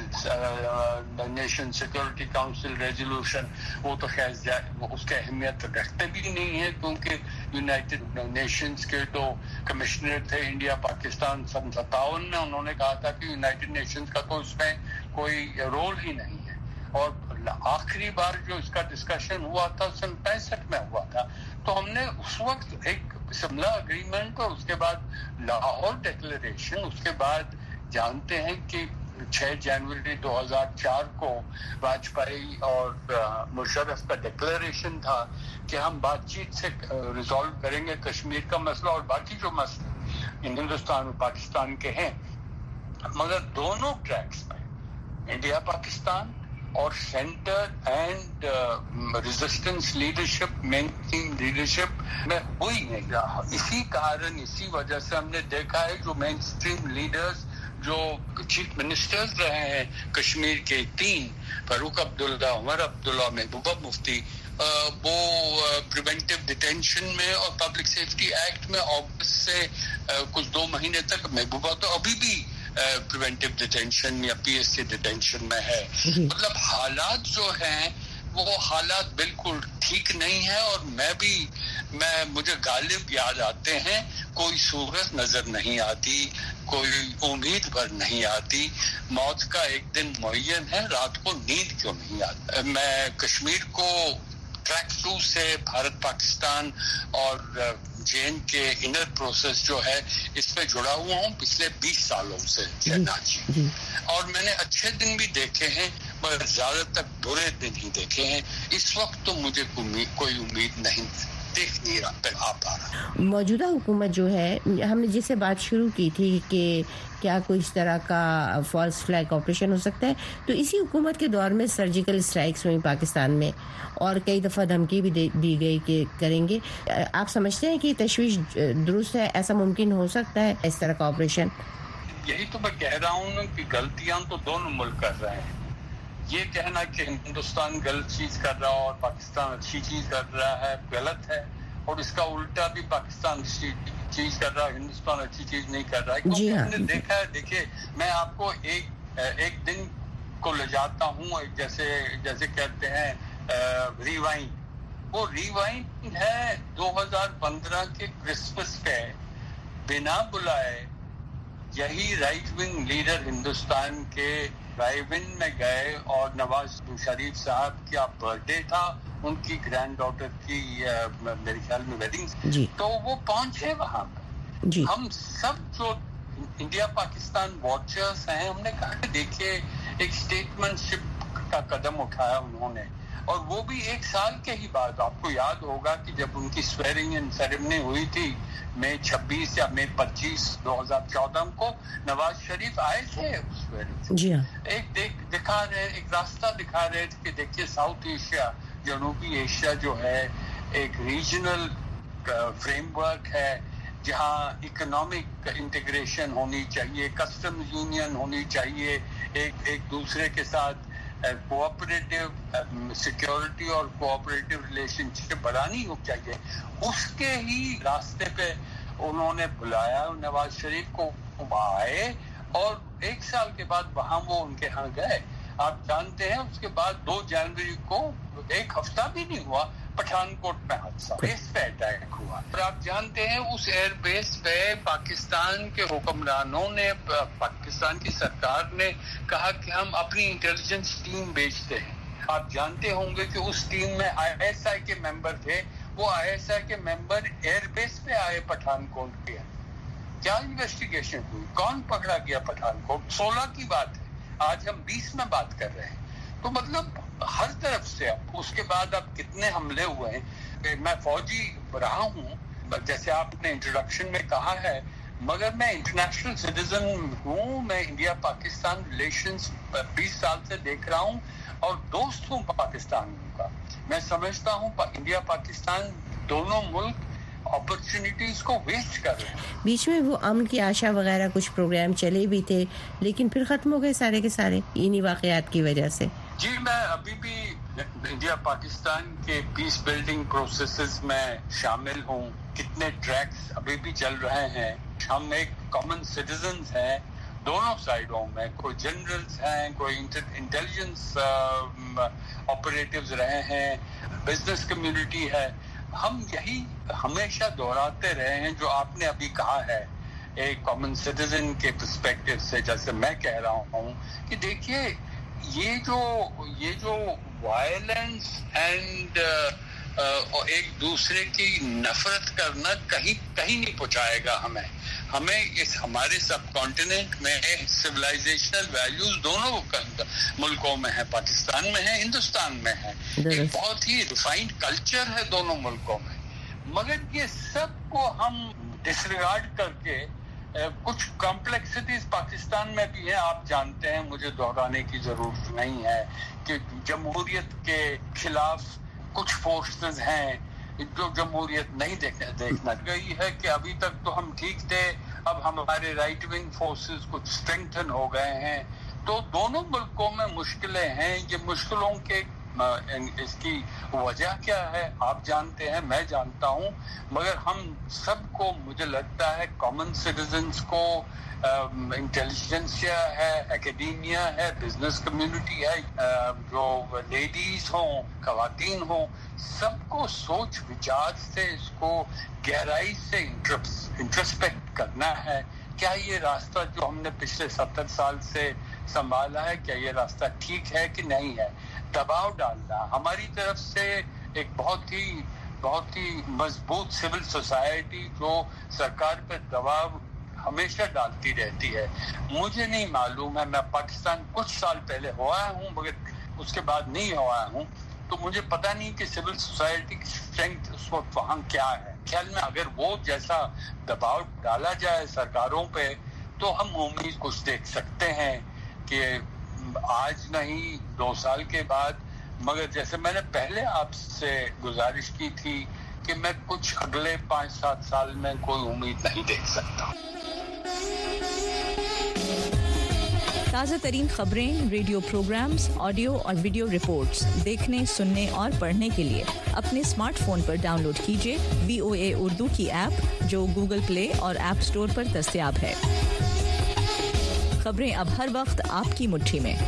nation security council resolution, وہ تو خیر اس کے اہمیت رکھتے بھی نہیں ہے، کیونکہ یونائٹڈ نیشنز کے جو کمشنر تھے انڈیا پاکستان سن ستاون میں، انہوں نے کہا تھا کہ یونائٹڈ نیشنز کا تو اس میں کوئی رول ہی نہیں ہے، اور آخری بار جو اس کا ڈسکشن ہوا تھا سن پینسٹھ میں ہوا تھا، تو ہم نے اس وقت ایک شملہ اگریمنٹ اور اس کے بعد لاہور ڈکلیریشن، اس کے بعد جانتے ہیں کہ چھ جنوری دو ہزار چار کو واجپئی اور مشرف کا ڈکلیریشن تھا کہ ہم بات چیت سے ریزالو کریں گے کشمیر کا مسئلہ اور باقی جو مسئلے ہندوستان اور پاکستان کے ہیں، مگر دونوں ٹریکس میں انڈیا پاکستان اور centre and resistance leadership, mainstream leadership میں ہوئی نہیں رہا۔ اسی کارن، اسی وجہ سے ہم نے دیکھا ہے جو مین اسٹریم لیڈرز جو چیف منسٹرز رہے ہیں کشمیر کے تین، فاروق عبداللہ، عمر عبداللہ، محبوبہ مفتی، وہ پریونٹیو ڈیٹینشن میں اور پبلک سیفٹی ایکٹ میں اگست سے کچھ دو مہینے تک، محبوبہ تو ابھی بھی پریونٹیو ڈیٹینشن یا پی ایس سی ڈیٹینشن میں ہے۔ مطلب حالات جو ہیں وہ حالات بالکل ٹھیک نہیں ہے، اور میں بھی میں مجھے غالب یاد آتے ہیں، کوئی صورت نظر نہیں آتی، کوئی امید پر نہیں آتی، موت کا ایک دن معین ہے، رات کو نیند کیوں نہیں آتی۔ میں کشمیر کو ٹریک ٹو سے بھارت پاکستان اور J N K inner process جو ہے اس میں جڑا ہوا ہوں پچھلے بیس سالوں سے شہناز جی، اور میں نے اچھے دن بھی دیکھے ہیں مگر زیادہ تر برے دن ہی دیکھے ہیں۔ اس وقت تو مجھے کوئی امید نہیں देख नहीं रहा आ पा रहा। मौजूदा हुकूमत जो है, हमने जिससे बात शुरू की थी कि क्या कोई इस तरह का फॉल्स फ्लैग ऑपरेशन हो सकता है, तो इसी हुकूमत के दौर में सर्जिकल स्ट्राइक्स हुई पाकिस्तान में और कई दफ़ा धमकी भी दी गई कि करेंगे। आप समझते हैं कि तशवीश दुरुस्त है, ऐसा मुमकिन हो सकता है इस तरह का ऑपरेशन? यही तो मैं कह रहा हूँ कि गलतियां तो दोनों मुल्क कर रहे हैं। ये कहना कि हिंदुस्तान गलत चीज कर रहा है और पाकिस्तान अच्छी चीज कर रहा है गलत है, और इसका उल्टा भी पाकिस्तान अच्छी चीज कर रहा है, हिंदुस्तान अच्छी चीज नहीं कर रहा है। क्योंकि हमने देखा है, देखिए मैं आपको एक एक दिन को ले जाता हूँ, जैसे जैसे कहते हैं रिवाइंड, वो रिवाइंड है दो हज़ार पंद्रह के क्रिसमस पे बिना बुलाए यही राइट विंग लीडर हिंदुस्तान के ड्राइव-इन में गए और नवाज शरीफ साहब का बर्थडे था, उनकी ग्रैंड डॉटर की मेरे ख्याल में वेडिंग, तो वो पहुंचे वहां पर। हम सब जो इंडिया पाकिस्तान वॉचर्स हैं, हमने कहा कि देखिए एक स्टेटमेंटशिप का कदम उठाया उन्होंने, और वो भी एक साल के ही बाद। आपको याद होगा कि जब उनकी स्वेरिंग इन सेरेमनी हुई थी मई छब्बीस या मई पच्चीस दो हज़ार चौदह को, नवाज शरीफ आए थे उस स्वेरिंग जी हाँ। एक देख दिखा रहे एक रास्ता दिखा रहे थे कि देखिए साउथ एशिया, जनूबी एशिया जो है एक रीजनल फ्रेमवर्क है जहाँ इकोनॉमिक इंटीग्रेशन होनी चाहिए, कस्टम यूनियन होनी चाहिए, एक एक दूसरे के साथ कोऑपरेटिव सिक्योरिटी और कोऑपरेटिव रिलेशनशिप बढ़ानी हो चाहिए। उसके ही रास्ते पे उन्होंने बुलाया नवाज शरीफ को, आए और एक साल के बाद वहां वो उनके यहाँ गए। आप जानते हैं उसके बाद दो जनवरी को, एक हफ्ता भी नहीं हुआ, पठानकोट में हादसा, बेस पे अटैक हुआ। और आप जानते हैं उस एयर बेस पे पाकिस्तान के हुक्मरानों ने, पाकिस्तान की सरकार ने कहा कि हम अपनी इंटेलिजेंस टीम भेजते हैं। आप जानते होंगे कि उस टीम में आईएसआई के मेंबर थे, वो आईएसआई के मेंबर एयर बेस पे आए पठानकोट के। क्या इन्वेस्टिगेशन हुई, कौन पकड़ा गया पठानकोट? सोलह की बात है, आज हम बीस में बात कर रहे हैं। तो मतलब हर तरफ से अब उसके बाद अब कितने हमले हुए हैं। मैं फौजी रहा हूँ, जैसे आपने इंट्रोडक्शन में कहा है, मगर मैं इंटरनेशनल सिटीजन हूँ। मैं इंडिया पाकिस्तान रिलेशंस बीस साल से देख रहा हूँ और दोस्त हूँ पाकिस्तान का। मैं समझता हूँ इंडिया पाकिस्तान दोनों मुल्क अपॉर्चुनिटीज को वेस्ट कर रहे हैं। बीच में वो अमन की आशा वगैरह कुछ प्रोग्राम चले भी थे, लेकिन फिर खत्म हो गए सारे के सारे इन्हीं वाकयात की वजह से। जी, मैं अभी भी इंडिया पाकिस्तान के पीस बिल्डिंग प्रोसेसेस में शामिल हूँ। कितने ट्रैक्स अभी भी चल रहे हैं। हम एक कॉमन सिटीजन्स हैं दोनों साइडों में, कोई जनरल्स हैं, कोई इंटेलिजेंस ऑपरेटिव्स रहे हैं, बिजनेस कम्युनिटी है। हम यही हमेशा दोहराते रहे हैं जो आपने अभी कहा है एक कॉमन सिटीजन के पर्सपेक्टिव से। जैसे मैं कह रहा हूँ कि देखिए ये जो ये जो वायलेंस एंड एक दूसरे की नफरत करना कहीं कहीं नहीं पहुंचाएगा हमें। हमें इस हमारे सब कॉन्टिनेंट में सिविलाइजेशनल वैल्यूज दोनों मुल्कों में है, पाकिस्तान में है, हिंदुस्तान में है। एक बहुत ही रिफाइंड कल्चर है दोनों मुल्कों में, मगर ये सब को हम डिसरिगार्ड करके कुछ कॉम्प्लेक्सिटीज पाकिस्तान में भी है। आप जानते हैं, मुझे दोहराने की जरूरत नहीं है कि जमहूरियत के खिलाफ कुछ फोर्सेस हैं जो जमहूरियत नहीं देख, देखना गई है कि अभी तक तो हम ठीक थे, अब हमारे राइट विंग फोर्सेस कुछ स्ट्रेंथन हो गए हैं। तो दोनों मुल्कों में मुश्किलें हैं। ये मुश्किलों के इसकी वजह क्या है आप जानते हैं, मैं जानता हूं, मगर हम सबको मुझे लगता है कॉमन सिटीजन्स को, इंटेलिजेंसिया है, एकेडेमिया है, बिजनेस कम्युनिटी है, जो लेडीज हों, खवातीन हों, सबको सोच विचार से इसको गहराई से इंट्रोस्पेक्ट करना है। क्या ये रास्ता जो हमने पिछले सत्तर साल से संभाला है, क्या ये रास्ता ठीक है कि नहीं है? दबाव डालना हमारी तरफ से एक बहुत ही बहुत ही मजबूत सिविल सोसाइटी जो सरकार पर दबाव हमेशा डालती रहती है। मुझे नहीं मालूम है, मैं पाकिस्तान कुछ साल पहले हुआ हूँ मगर उसके बाद नहीं हुआ हूँ, تو مجھے پتا نہیں کہ سول سوسائٹی کی اسٹرینتھ اس وقت وہاں کیا ہے. خیال میں اگر وہ جیسا دباؤ ڈالا جائے سرکاروں پہ تو ہم امید کچھ دیکھ سکتے ہیں کہ آج نہیں دو سال کے بعد. مگر جیسے میں نے پہلے آپ سے گزارش کی تھی کہ میں کچھ اگلے پانچ سات سال میں کوئی امید نہیں دیکھ سکتا. تازہ ترین خبریں، ریڈیو پروگرامز، آڈیو اور ویڈیو رپورٹس دیکھنے، سننے اور پڑھنے کے لیے اپنے اسمارٹ فون پر ڈاؤن لوڈ کیجیے وی او اے اردو کی ایپ جو گوگل پلے اور ایپ اسٹور پر دستیاب ہے. خبریں اب ہر وقت آپ کی مٹھی میں.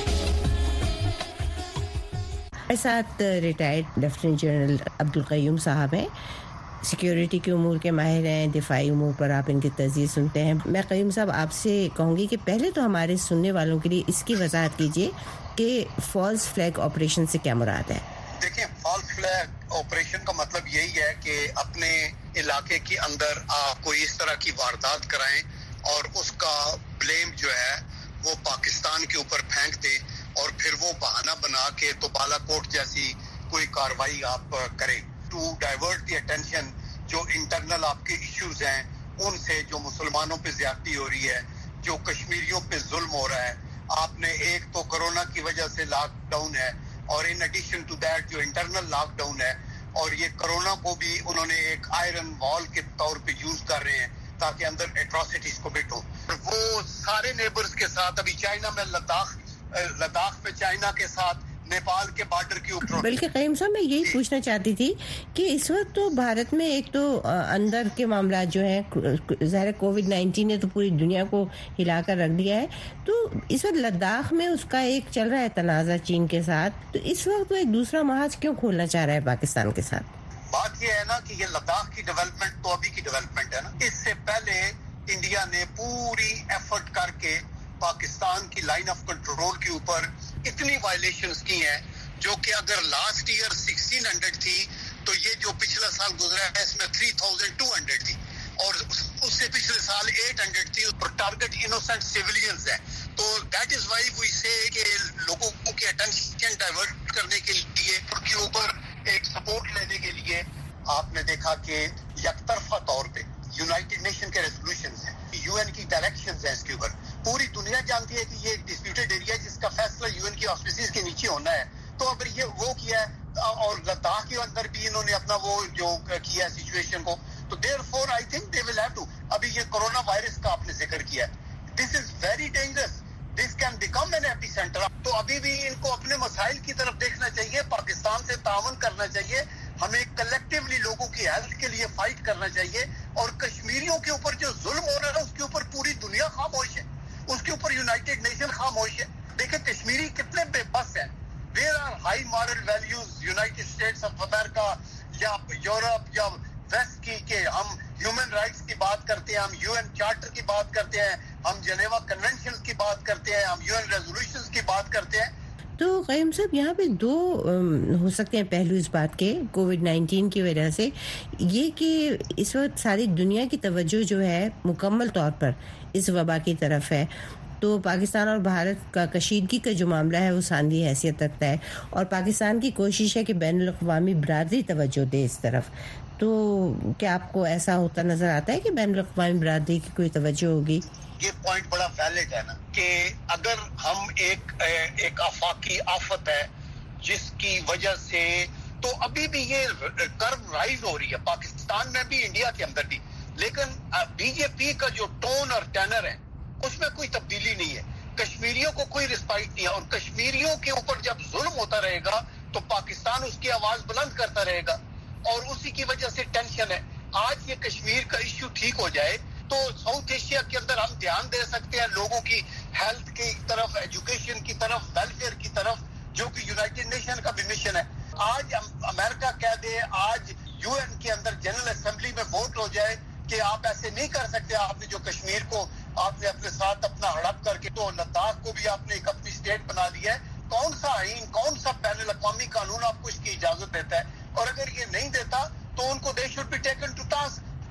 ہمارے ساتھ ریٹائرڈ لیفٹیننٹ جنرل عبدالقیوم صاحب ہیں، سیکیورٹی کے امور کے ماہر ہیں، دفاعی امور پر آپ ان کی تجزیے سنتے ہیں. میں قیوم صاحب آپ سے کہوں گی کہ پہلے تو ہمارے سننے والوں کے لیے اس کی وضاحت کیجیے کہ فالس فلیگ آپریشن سے کیا مراد ہے. دیکھیں، فالس فلیگ آپریشن کا مطلب یہی ہے کہ اپنے علاقے کے اندر آپ کوئی اس طرح کی واردات کرائیں اور اس کا بلیم جو ہے وہ پاکستان کے اوپر پھینک دیں اور پھر وہ بہانہ بنا کے تو بالا کوٹ جیسی کوئی کاروائی آپ کریں ٹو ڈائیورٹ دی اٹینشن جو انٹرنل آپ کے ایشوز ہیں ان سے، جو مسلمانوں پہ زیادتی ہو رہی ہے، جو کشمیریوں پہ ظلم ہو رہا ہے. آپ نے ایک تو کرونا کی وجہ سے لاک ڈاؤن ہے اور ان ایڈیشن ٹو دیٹ جو انٹرنل لاک ڈاؤن ہے، اور یہ کرونا کو بھی انہوں نے ایک آئرن وال کے طور پہ یوز کر رہے ہیں تاکہ اندر ایٹراسٹیز کو بیٹھو. وہ سارے نیبرز کے ساتھ، ابھی چائنا میں لداخ لداخ میں چائنا کے ساتھ، نیپال کے بارڈر کے اوپر. بلکہ قیوم صاحب میں یہی پوچھنا چاہتی تھی کہ اس وقت تو بھارت میں ایک تو اندر کے معاملات جو ہیں، ظاہر کووڈ نائنٹین نے تو پوری دنیا کو ہلا کر رکھ دیا ہے، تو اس وقت لداخ میں اس کا ایک چل رہا ہے تنازع چین کے ساتھ، تو اس وقت وہ ایک دوسرا محاذ کیوں کھولنا چاہ رہا ہے پاکستان کے ساتھ؟ بات یہ ہے نا کہ یہ لداخ کی ڈیولپمنٹ تو ابھی کی ڈیولپمنٹ ہے نا. اس سے پہلے انڈیا نے پوری ایفرٹ کر کے پاکستان کی لائن آف کنٹرول کے اوپر اتنی وائلیشنز کی ہیں جو کہ اگر لاسٹ ایئر سکسٹین ہنڈریڈ تھی تو یہ جو پچھلا سال گزرا ہے اس میں تھری تھاؤزینڈ ٹو ہنڈریڈ تھی اور اس سے پچھلے سال ایٹ ہنڈریڈ تھی. اور ٹارگٹ انوسینٹ سیویلینز ہیں. تو دیٹ از وائی وی سے کہ لوگوں کی اٹینشن ڈائیورٹ کرنے کے لیے ان کے اوپر ایک سپورٹ لینے کے لیے آپ نے دیکھا کہ یک طرفہ طور پہ یونائٹڈ نیشن کے ریزولوشنز ہیں، یو این کی ڈائریکشنز ہیں. اس کے اوپر پوری دنیا جانتی ہے کہ یہ ایک ڈسپیوٹیڈ ایریا ہے جس کا فیصلہ یو این کی آسپیسیز کے نیچے ہونا ہے. تو اگر یہ وہ کیا ہے اور لداخ کے اندر بھی انہوں نے اپنا وہ جو کیا ہے سچویشن کو، تو therefore I think they will have to. ابھی یہ کورونا وائرس کا آپ نے ذکر کیا ہے، this is very dangerous, this can become an epicentre. تو ابھی بھی ان کو اپنے مسائل کی طرف دیکھنا چاہیے، پاکستان سے تعاون کرنا چاہیے، ہمیں کلیکٹیولی لوگوں کی ہیلتھ کے لیے فائٹ کرنا چاہیے. اور کشمیریوں کے اوپر جو ظلم ہو رہا ہے اس کے اوپر پوری دنیا خاموش ہے، اس کے اوپر یونائٹڈ نیشن خاموش ہے. دیکھیں کشمیری کتنے بے بس ہیں. Where are high moral values United States of America یا یورپ یا ویسٹ کی کہ ہم ہیومن رائٹس کی بات کرتے ہیں، ہم یو این چارٹر کی بات کرتے ہیں، ہم جنیوا کنونشنز کی بات کرتے ہیں، ہم یو این ریزولوشنز کی بات کرتے ہیں. تو قیوم صاحب یہاں پہ دو ہو سکتے ہیں پہلو اس بات کے کووڈ نائنٹین کی وجہ سے، یہ کہ اس وقت ساری دنیا کی توجہ جو ہے مکمل طور پر اس وبا کی طرف ہے، تو پاکستان اور بھارت کا کشیدگی کا جو معاملہ ہے وہ ساندھی حیثیت رکھتا ہے، اور پاکستان کی کوشش ہے کہ بین الاقوامی برادری توجہ دے اس طرف. تو کیا آپ کو ایسا ہوتا نظر آتا ہے کہ بین الاقوامی برادری کی کوئی توجہ ہوگی؟ یہ پوائنٹ بڑا ویلڈ ہے نا کہ اگر ہم ایک ایک آفاقی آفت ہے جس کی وجہ سے، تو ابھی بھی یہ کرو رائز ہو رہی ہے پاکستان میں بھی، انڈیا کے اندر بھی، لیکن بی جے پی کا جو ٹون اور ٹینر ہے اس میں کوئی تبدیلی نہیں ہے. کشمیریوں کو کوئی رسپائٹ نہیں ہے، اور کشمیریوں کے اوپر جب ظلم ہوتا رہے گا تو پاکستان اس کی آواز بلند کرتا رہے گا، اور اسی کی وجہ سے ٹینشن ہے. آج یہ کشمیر کا ایشو ٹھیک ہو جائے تو ساؤتھ ایشیا کے اندر ہم دھیان دے سکتے ہیں لوگوں کی ہیلتھ کی طرف، ایجوکیشن کی طرف، ویلفیئر کی طرف، جو کہ یونائٹڈ نیشن کا بھی مشن ہے. آج امریکہ کہہ دے، آج یو این کے اندر جنرل اسمبلی میں ووٹ ہو جائے کہ آپ ایسے نہیں کر سکتے، آپ نے جو کشمیر کو آپ نے اپنے ساتھ اپنا ہڑپ کر کے، تو لداخ کو بھی آپ نے ایک اپنی اسٹیٹ بنا دیا ہے. کون سا آئین، کون سا بین الاقوامی قانون آپ کو اس کی اجازت دیتا ہے؟ اور اگر یہ نہیں دیتا تو ان کو they should be taken to task.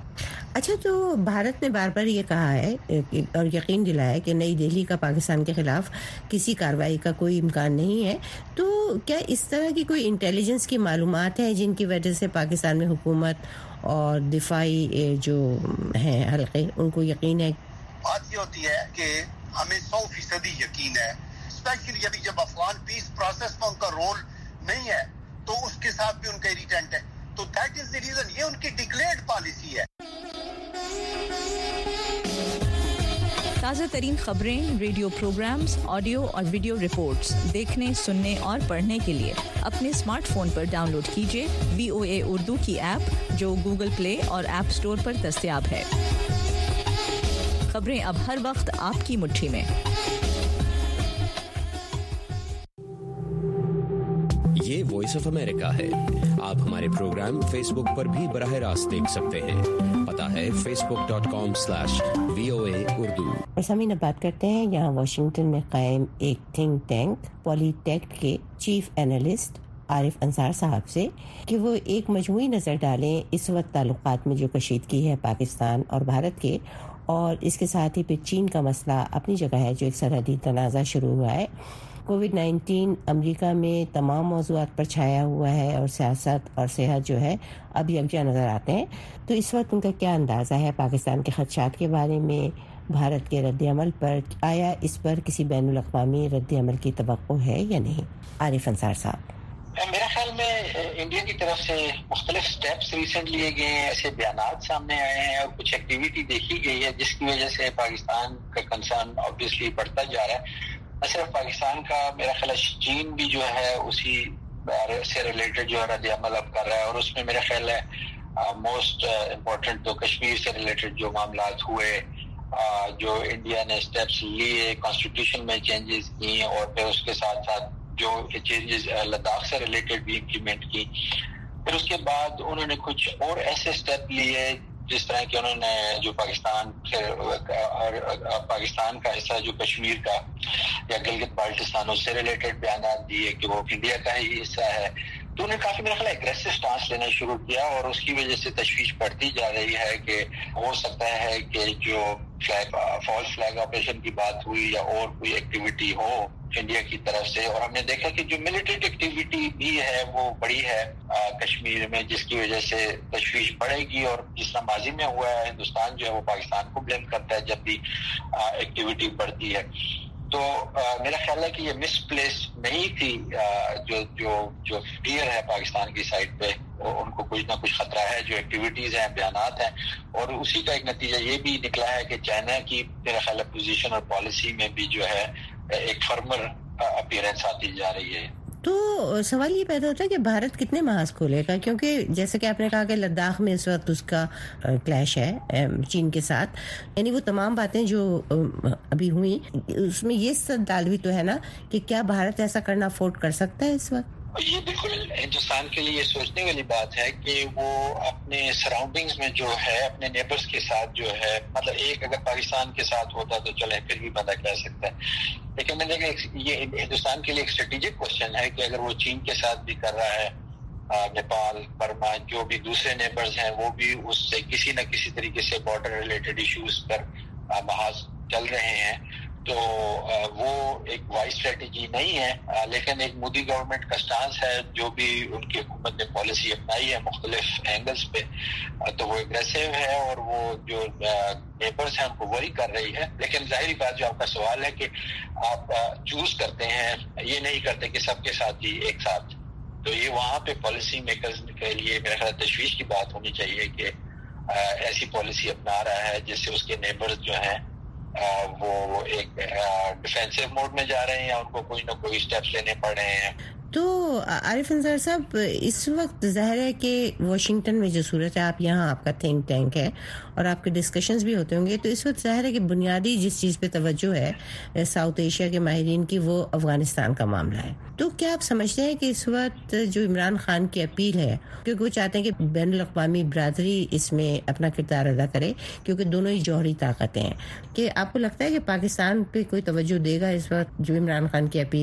اچھا، تو بھارت نے بار بار یہ کہا ہے اور یقین دلایا کہ نئی دہلی کا پاکستان کے خلاف کسی کارروائی کا کوئی امکان نہیں ہے، تو کیا اس طرح کی کوئی انٹیلیجنس کی معلومات ہیں جن کی وجہ سے پاکستان میں حکومت اور دفاعی جو ہیں حلقے ان کو یقین ہے؟ بات یہ ہوتی ہے کہ ہمیں سو فیصدی یقین ہے، اسپیشلی ابھی جب افغان پیس پروسیس میں ان کا رول نہیں ہے تو اس کے ساتھ بھی ان کا اریٹینٹ ہے، تو دیٹ از دی ریزن، یہ ان کی ڈکلیئرڈ پالیسی ہے۔ تازہ ترین خبریں، ریڈیو پروگرامز، آڈیو اور ویڈیو رپورٹس دیکھنے، سننے اور پڑھنے کے لیے اپنے اسمارٹ فون پر ڈاؤن لوڈ کیجیے وی او اے اردو کی ایپ، جو گوگل پلے اور ایپ اسٹور پر دستیاب ہے۔ خبریں اب ہر وقت آپ کی مٹھی میں۔ یہ وائس آف امریکہ ہے۔ آپ ہمارے پروگرام فیس بک پر بھی براہ راست دیکھ سکتے ہیں۔ پتہ ہے face book dot com slash V O A Urdu. اور سامعین، اب بات کرتے ہیں یہاں واشنگٹن میں قائم ایک تھنک ٹینک پولی ٹیکٹ کے چیف اینالسٹ عارف انصار صاحب سے کہ وہ ایک مجموعی نظر ڈالیں اس وقت تعلقات میں جو کشیدگی ہے پاکستان اور بھارت کے، اور اس کے ساتھ ہی پھر چین کا مسئلہ اپنی جگہ ہے جو ایک سرحدی تنازع شروع ہوا ہے۔ کووڈ نائنٹین امریکہ میں تمام موضوعات پر چھایا ہوا ہے اور سیاست اور صحت جو ہے اب یکجا نظر آتے ہیں، تو اس وقت ان کا کیا اندازہ ہے پاکستان کے خدشات کے بارے میں، بھارت کے رد عمل پر؟ آیا اس پر کسی بین الاقوامی رد عمل کی توقع ہے یا نہیں؟ عارف انصار صاحب۔ میرے خیال میں انڈیا کی طرف سے مختلف سٹیپس ریسنٹ لیے گئے ہیں، ایسے بیانات سامنے آئے ہیں اور کچھ ایکٹیویٹی دیکھی گئی ہے جس کی وجہ سے پاکستان کا کنسرن آبویسلی بڑھتا جا رہا ہے۔ نہ صرف پاکستان کا، میرا خیال ہے چین بھی جو ہے اسی سے ریلیٹڈ جو ہے رد عمل اب کر رہا ہے، اور اس میں میرا خیال ہے موسٹ امپورٹنٹ تو کشمیر سے ریلیٹڈ جو معاملات ہوئے، جو انڈیا نے اسٹیپس لیے، کانسٹیٹیوشن میں چینجز کی، اور پھر اس کے ساتھ ساتھ جو چینجز لداخ سے ریلیٹڈ بھی امپلیمنٹ کی، پھر اس کے بعد انہوں نے کچھ اور ایسے اسٹیپ لیے جس طرح کہ انہوں نے جو پاکستان اور پاکستان کا حصہ جو کشمیر کا یا گلگت بالٹستان اس سے ریلیٹڈ بیانات دیے کہ وہ انڈیا کا ہی حصہ ہے، تو انہیں کافی میرا خیال ایگریسو سٹانس لینا شروع کیا، اور اس کی وجہ سے تشویش بڑھتی جا رہی ہے کہ ہو سکتا ہے کہ جو فلیگ فالس فلیگ آپریشن کی بات ہوئی یا اور کوئی ایکٹیویٹی ہو انڈیا کی طرف سے، اور ہم نے دیکھا کہ جو ملٹری ایکٹیویٹی بھی ہے وہ بڑی ہے کشمیر میں، جس کی وجہ سے تشویش بڑھے گی، اور جس طرح ماضی میں ہوا ہے ہندوستان جو ہے وہ پاکستان کو بلیم کرتا ہے جب بھی ایکٹیویٹی بڑھتی ہے۔ تو میرا خیال ہے کہ یہ مس پلیس نہیں تھی، جو جو جو فیئر ہے پاکستان کی سائڈ پہ ان کو کچھ نہ کچھ خطرہ ہے، جو ایکٹیویٹیز ہیں، بیانات ہیں، اور اسی کا ایک نتیجہ یہ بھی نکلا ہے کہ چائنا کی میرا خیال ہے پوزیشن اور پالیسی میں بھی جو ہے ایک فرمر اپیرنس آتی جا رہی ہے۔ تو سوال یہ پیدا ہوتا ہے کہ بھارت کتنے محاذ کھولے گا، کیونکہ جیسے کہ آپ نے کہا کہ لداخ میں اس وقت اس کا کلیش ہے چین کے ساتھ، یعنی وہ تمام باتیں جو ابھی ہوئی اس میں یہ سوال بھی تو ہے نا کہ کیا بھارت ایسا کرنا افورڈ کر سکتا ہے اس وقت؟ یہ بالکل ہندوستان کے لیے سوچنے والی بات ہے کہ وہ اپنے سراؤنڈنگز میں جو ہے اپنے نیبرز کے ساتھ جو ہے، مطلب ایک اگر پاکستان کے ساتھ ہوتا تو چلے پھر بھی بندہ کہہ سکتا ہے، لیکن میں دیکھیں یہ ہندوستان کے لیے ایک اسٹریٹجک کوشچن ہے کہ اگر وہ چین کے ساتھ بھی کر رہا ہے، نیپال، برما، جو بھی دوسرے نیبرز ہیں وہ بھی اس سے کسی نہ کسی طریقے سے بارڈر ریلیٹڈ ایشوز پر محاذ چل رہے ہیں، تو وہ ایک وائز اسٹریٹجی نہیں ہے، لیکن ایک مودی گورنمنٹ کا سٹانس ہے، جو بھی ان کی حکومت نے پالیسی اپنائی ہے مختلف اینگلز پہ، تو وہ اگریسو ہے اور وہ جو نیبرز ہیں ان کو وری کر رہی ہے۔ لیکن ظاہری بات جو آپ کا سوال ہے کہ آپ چوز کرتے ہیں، یہ نہیں کرتے کہ سب کے ساتھ ہی ایک ساتھ، تو یہ وہاں پہ پالیسی میکرز کے لیے میرا خیال تشویش کی بات ہونی چاہیے کہ ایسی پالیسی اپنا رہا ہے جس سے اس کے نیبرز جو ہیں وہ ایک ڈیفینسو موڈ میں جا رہے ہیں یا ان کو کوئی نہ کوئی سٹیپس لینے پڑ رہے ہیں۔ تو عارف انصار صاحب، اس وقت ظاہر ہے کہ واشنگٹن میں جو صورت ہے، آپ یہاں آپ کا تھنک ٹینک ہے اور آپ کے ڈسکشنز بھی ہوتے ہوں گے، تو اس وقت ظاہر ہے کہ بنیادی جس چیز پہ توجہ ہے ساؤتھ ایشیا کے ماہرین کی وہ افغانستان کا معاملہ ہے۔ تو کیا آپ سمجھتے ہیں کہ اس وقت جو عمران خان کی اپیل ہے، کیونکہ وہ چاہتے ہیں کہ بین الاقوامی برادری اس میں اپنا کردار ادا کرے کیونکہ دونوں ہی جوہری طاقتیں ہیں، کہ آپ کو لگتا ہے کہ پاکستان پہ کوئی توجہ دے گا اس وقت جو عمران خان کی اپیل ہے؟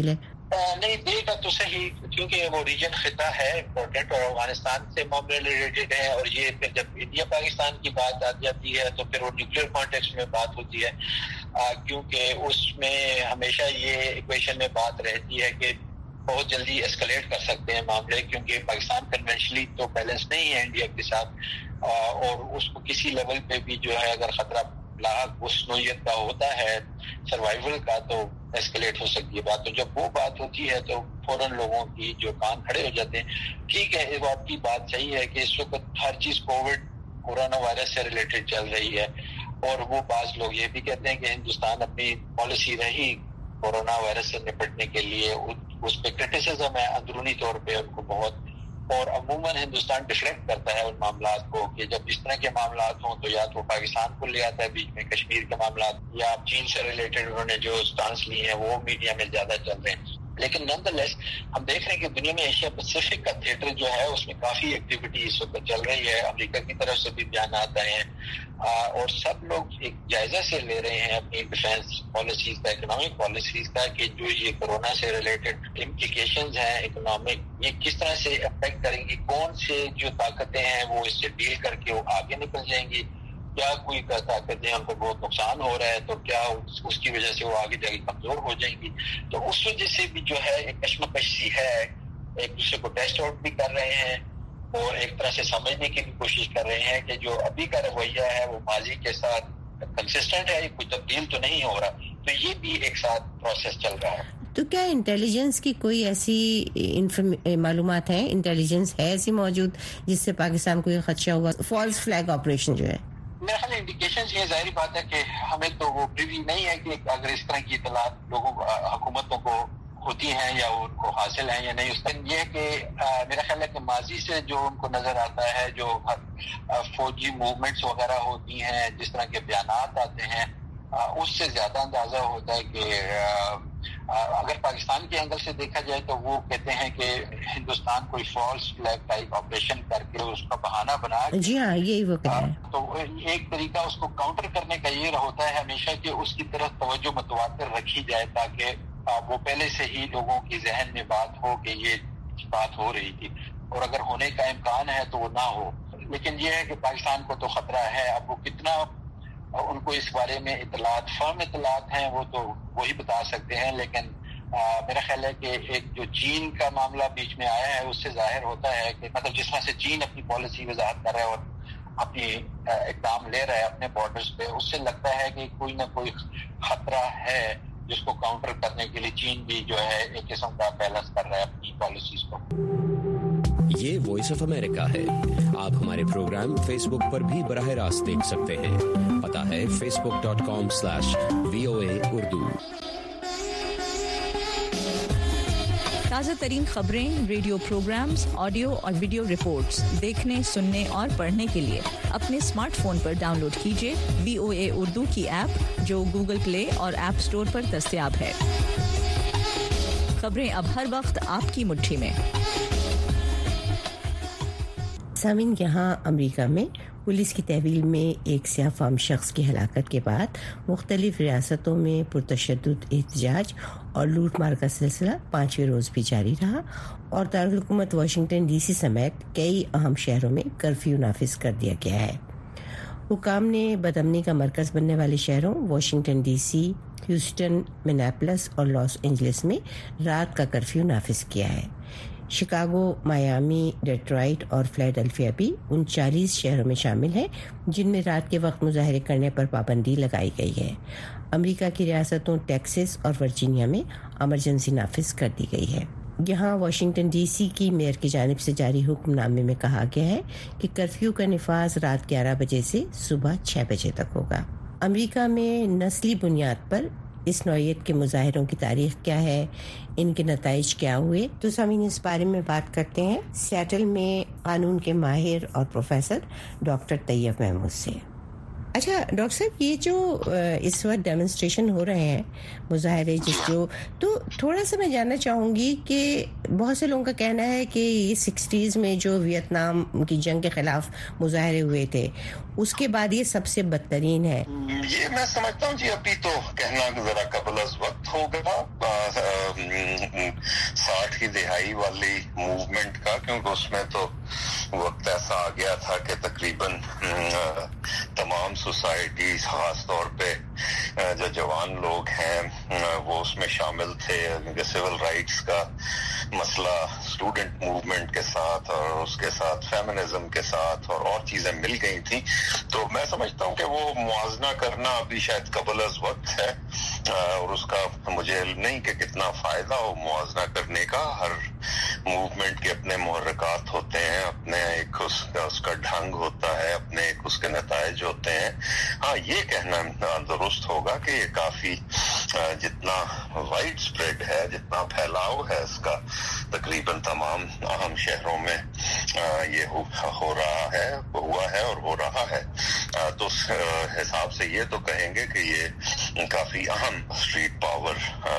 نہیں دے گا تو صحیح، کیونکہ وہ ریجن خطہ ہے امپورٹنٹ اور افغانستان سے معاملے ریلیٹڈ ہے، اور یہ پھر جب انڈیا پاکستان کی بات آ جاتی ہے تو پھر وہ نیوکلیر کانٹیکسٹ میں بات ہوتی ہے، کیونکہ اس میں ہمیشہ یہ ایکویشن میں بات رہتی ہے کہ بہت جلدی اسکلیٹ کر سکتے ہیں معاملے، کیونکہ پاکستان کنونشنلی تو بیلنس نہیں ہے انڈیا کے ساتھ، اور اس کو کسی لیول پہ بھی جو ہے اگر خطرہ لاحق اس نوعیت کا ہوتا ہے سروائیول کا تو ایسکلیٹ ہو سکتی ہے بات. تو جب وہ بات ہوتی ہے تو فوراً لوگوں کی جو کان کھڑے ہو جاتے ہیں. ٹھیک ہے، وہ آپ کی بات صحیح ہے کہ اس وقت ہر چیز کووڈ کورونا وائرس سے ریلیٹڈ چل رہی ہے، اور وہ بعض لوگ یہ بھی کہتے ہیں کہ ہندوستان اپنی پالیسی رہی کورونا وائرس سے نپٹنے کے لیے، اس پہ کرٹیسزم ہے اندرونی طور پہ ان کو بہت، اور عموماً ہندوستان ڈیفلیکٹ کرتا ہے ان معاملات کو کہ جب اس طرح کے معاملات ہوں تو یا تو پاکستان کو لے آتا ہے بیچ میں، کشمیر کے معاملات یا چین سے ریلیٹڈ انہوں نے جو سٹانس لی ہیں وہ میڈیا میں زیادہ چل رہے ہیں. لیکن نان دا لیس ہم دیکھ رہے ہیں کہ دنیا میں ایشیا پیسیفک کا تھیٹر جو ہے اس میں کافی ایکٹیویٹی اس وقت چل رہی ہے. امریکہ کی طرف سے بھی بیانات آئے ہیں، اور سب لوگ ایک جائزہ سے لے رہے ہیں اپنی ڈیفینس پالیسیز کا، اکنامک پالیسیز کا، کہ جو یہ کورونا سے ریلیٹڈ امپلیکیشنز ہیں اکنامک، یہ کس طرح سے افیکٹ کریں گی، کون سے جو طاقتیں ہیں وہ اس سے ڈیل کر کے وہ آگے نکل جائیں گی، کیا کوئی طاقتیں ہم کو بہت نقصان ہو رہا ہے تو کیا اس کی وجہ سے وہ آگے جا کے کمزور ہو جائیں گی. تو اس وجہ سے بھی جو ہے ایک کشمکش سی ہے، ایک دوسرے کو ٹیسٹ آؤٹ بھی کر رہے ہیں اور ایک طرح سے سمجھنے کی بھی کوشش کر رہے ہیں کہ جو ابھی کا رویہ ہے وہ ماضی کے ساتھ کنسسٹنٹ ہے، کوئی تبدیل تو نہیں ہو رہا. تو یہ بھی ایک ساتھ پروسیس چل رہا ہے. تو کیا انٹیلیجنس کی کوئی ایسی معلومات ہیں، انٹیلیجنس ہے ایسی موجود جس سے پاکستان کو یہ خدشہ ہوا فالس فلیگ آپریشن جو ہے؟ میرا خیال انڈیکیشنز یہ ظاہری بات ہے کہ ہمیں تو وہ پریوی نہیں ہے کہ اگر اس طرح کی اطلاعات لوگوں حکومتوں کو ہوتی ہیں یا ان کو حاصل ہیں یا نہیں. اس دن یہ ہے کہ میرا خیال ہے کہ ماضی سے جو ان کو نظر آتا ہے، جو فوجی موومنٹس وغیرہ ہوتی ہیں، جس طرح کے بیانات آتے ہیں، اس سے زیادہ اندازہ ہوتا ہے کہ اگر پاکستان کے اینگل سے دیکھا جائے تو وہ کہتے ہیں کہ ہندوستان کوئی فالس فلیگ ٹائپ آپریشن کر کے اس کا بہانہ بنا کے، جی ہاں یہی وہ کہہ رہے ہیں. تو ایک طریقہ اس کو کاؤنٹر کرنے کا یہ ہوتا ہے ہمیشہ کہ اس کی طرف توجہ متواتر رکھی جائے تاکہ وہ پہلے سے ہی لوگوں کی ذہن میں بات ہو کہ یہ بات ہو رہی تھی، اور اگر ہونے کا امکان ہے تو وہ نہ ہو. لیکن یہ ہے کہ پاکستان کو تو خطرہ ہے. اب وہ کتنا ان کو اس بارے میں اطلاعات، فرم اطلاعات ہیں، وہ تو وہی بتا سکتے ہیں. لیکن آ, میرا خیال ہے کہ ایک جو چین کا معاملہ بیچ میں آیا ہے اس سے ظاہر ہوتا ہے کہ مطلب جس طرح سے چین اپنی پالیسی وضاحت کر رہا ہے اور اپنی اقدام لے رہا ہے اپنے بارڈرز پہ، اس سے لگتا ہے کہ کوئی نہ کوئی خطرہ ہے جس کو کاؤنٹر کرنے کے لیے چین بھی جو ہے ایک قسم کا بیلنس کر رہا ہے اپنی پالیسیز کو. یہ وائس آف امریکہ ہے. آپ ہمارے پروگرام فیس بک پر بھی براہ راست دیکھ سکتے ہیں. پتہ ہے face book dot com slash V O A Urdu. تازہ ترین خبریں، ریڈیو پروگرامز، آڈیو اور ویڈیو رپورٹس دیکھنے، سننے اور پڑھنے کے لیے اپنے اسمارٹ فون پر ڈاؤن لوڈ کیجیے وی او اے اردو کی ایپ جو گوگل پلے اور ایپ اسٹور پر دستیاب ہے. خبریں اب ہر وقت آپ کی مٹھی میں. سامعین، یہاں امریکہ میں پولیس کی تحویل میں ایک سیاہ فام شخص کی ہلاکت کے بعد مختلف ریاستوں میں پرتشدد احتجاج اور لوٹ مار کا سلسلہ پانچویں روز بھی جاری رہا، اور دارالحکومت واشنگٹن ڈی سی سمیت کئی اہم شہروں میں کرفیو نافذ کر دیا گیا ہے. حکام نے بدامنی کا مرکز بننے والے شہروں Washington D C, Houston, Minneapolis اور لاس اینجلس میں رات کا کرفیو نافذ کیا ہے. شکاگو، میامی، ڈیٹرائٹ اور فلیڈلفیا بھی ان چالیس شہروں میں شامل ہیں جن میں رات کے وقت مظاہرے کرنے پر پابندی لگائی گئی ہے. امریکہ کی ریاستوں ٹیکساس اور ورجینیا میں ایمرجنسی نافذ کر دی گئی ہے. یہاں واشنگٹن ڈی سی کی میئر کی جانب سے جاری حکم نامے میں کہا گیا ہے کہ کرفیو کا نفاذ رات گیارہ بجے سے صبح چھ بجے تک ہوگا. امریکہ میں نسلی بنیاد پر اس نوعیت کے مظاہروں کی تاریخ کیا ہے، ان کے نتائج کیا ہوئے، تو سامعین اس بارے میں بات کرتے ہیں سیٹل میں قانون کے ماہر اور پروفیسر ڈاکٹر طیب محمود سے. اچھا ڈاکٹر صاحب, یہ جو اس وقت ڈیمونسٹریشن ہو رہے ہیں, مظاہرے جس جو, تو تھوڑا سا میں جاننا چاہوں گی کہ بہت سے لوگوں کا کہنا ہے کہ یہ سکسٹیز میں جو ویتنام کی جنگ کے خلاف مظاہرے ہوئے تھے, اس کے بعد یہ سب سے بدترین ہے. یہ میں سمجھتا ہوں جی ابھی تو کہنا ذرا قبل از وقت ہوگا ساٹھ کی دہائی والی موومنٹ کا, کیونکہ اس میں تو وقت ایسا آ گیا تھا کہ تقریباً تمام سوسائٹیز, خاص طور پہ جو جوان لوگ ہیں وہ اس میں شامل تھے, کیونکہ سول رائٹس کا مسئلہ اسٹوڈنٹ موومنٹ کے ساتھ اور اس کے ساتھ فیمنزم کے ساتھ اور اور چیزیں مل گئی تھیں. تو میں سمجھتا ہوں کہ وہ موازنہ کرنا ابھی شاید قبل از وقت ہے, اور اس کا مجھے علم نہیں کہ کتنا فائدہ ہو موازنہ کرنے کا. ہر موومنٹ کے اپنے محرکات ہوتے ہیں, اپنے ایک اس کا اس کا ڈھنگ ہوتا ہے, اپنے ایک اس کے نتائج ہوتے ہیں. ہاں یہ کہنا درست ہوگا کہ یہ کافی جتنا وائڈ اسپریڈ ہے, جتنا پھیلاؤ ہے اس کا تقریباً تمام اہم شہروں میں یہ ہو رہا ہے, ہوا ہے اور ہو رہا ہے, تو اس حساب سے یہ تو کہیں گے کہ یہ کافی اہم اسٹریٹ پاور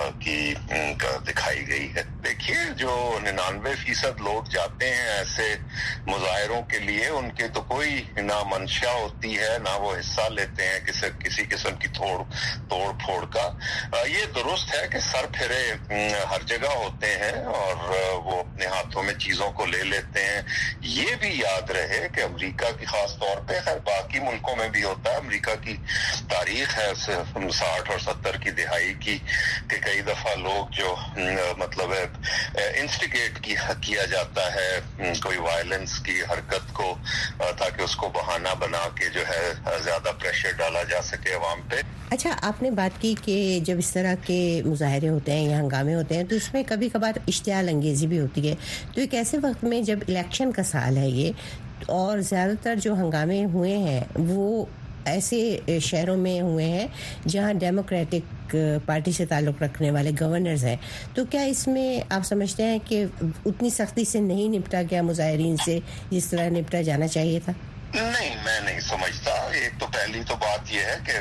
کی دکھائی گئی ہے. دیکھیے جو ننانوے فیصد لوگ جاتے ہیں ایسے مظاہروں کے لیے, ان کے تو کوئی نہ منشا ہوتی ہے نہ وہ حصہ لیتے ہیں کسی کسی قسم کی توڑ توڑ پھوڑ کا. یہ درست ہے کہ سر پھرے ہر جگہ ہوتے ہیں اور وہ اپنے ہاتھوں میں چیزوں کو لے لیتے ہیں. یہ بھی یاد رہے کہ امریکہ کی خاص طور پہ, خیر باقی ملکوں میں بھی ہوتا ہے, امریکہ کی تاریخ ہے ساٹھ اور ستر کی دہائی کی کہ کئی دفعہ لوگ جو مطلب ہے انسٹیگیٹ کیا جاتا ہے کوئی وائلنس کی حرکت کو, تاکہ اس کو بہانہ بنا کے جو ہے زیادہ پریشر ڈالا جا سکے عوام پہ. اچھا, آپ نے بات کی کہ جب اس طرح کے مظاہرے ہوتے ہیں یا ہنگامے ہوتے ہیں تو اس میں کبھی کبھار اشتعال انگیزی بھی ہوتی ہے. تو ایک ایسے وقت میں جب الیکشن کا سال ہے یہ, اور زیادہ تر جو ہنگامے ہوئے ہیں وہ ایسے شہروں میں ہوئے ہیں جہاں ڈیموکریٹک پارٹی سے تعلق رکھنے والے گورنرز ہیں, تو کیا اس میں آپ سمجھتے ہیں کہ اتنی سختی سے نہیں نپٹا گیا مظاہرین سے جس طرح نپٹا جانا چاہیے تھا؟ نہیں, میں نہیں سمجھتا. ایک تو پہلی تو بات یہ ہے کہ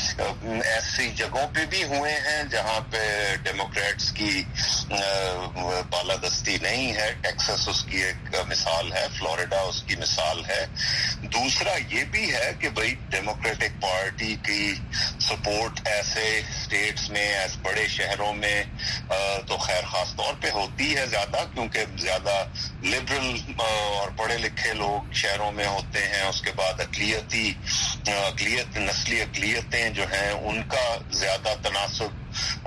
ایسی جگہوں پہ بھی ہوئے ہیں جہاں پہ ڈیموکریٹس کی بالادستی نہیں ہے. ٹیکسس اس کی ایک مثال ہے, فلوریڈا اس کی مثال ہے. دوسرا یہ بھی ہے کہ بھائی ڈیموکریٹک پارٹی کی سپورٹ ایسے اسٹیٹس میں, ایسے بڑے شہروں میں تو خیر خاص طور پہ ہوتی ہے زیادہ, کیونکہ زیادہ لبرل اور پڑھے لکھے لوگ شہروں میں ہوتے ہیں. اس کے بعد اقلیتی اقلیت نسلی اقلیتیں جو ہیں ان کا زیادہ تناسب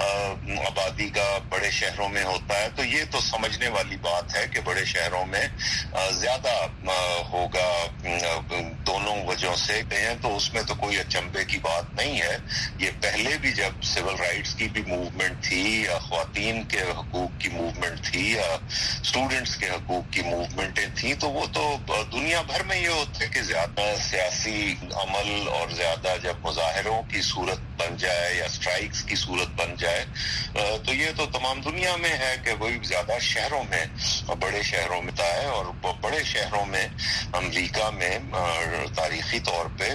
آبادی کا بڑے شہروں میں ہوتا ہے. تو یہ تو سمجھنے والی بات ہے کہ بڑے شہروں میں زیادہ ہوگا دونوں وجہوں سے ہیں, تو اس میں تو کوئی اچنبے کی بات نہیں ہے. یہ پہلے بھی جب سول رائٹس کی بھی موومنٹ تھی, یا خواتین کے حقوق کی موومنٹ تھی, یا اسٹوڈنٹس کے حقوق کی موومنٹیں تھیں, تو وہ تو دنیا بھر میں یہ ہوتا ہے کہ زیادہ سیاسی عمل اور زیادہ جب مظاہروں کی صورت بن جائے یا اسٹرائکس کی صورت بن جائے, تو یہ تو تمام دنیا میں ہے کہ وہی زیادہ شہروں میں, بڑے شہروں میں ہے. اور بڑے شہروں میں امریکہ میں تاریخی طور پہ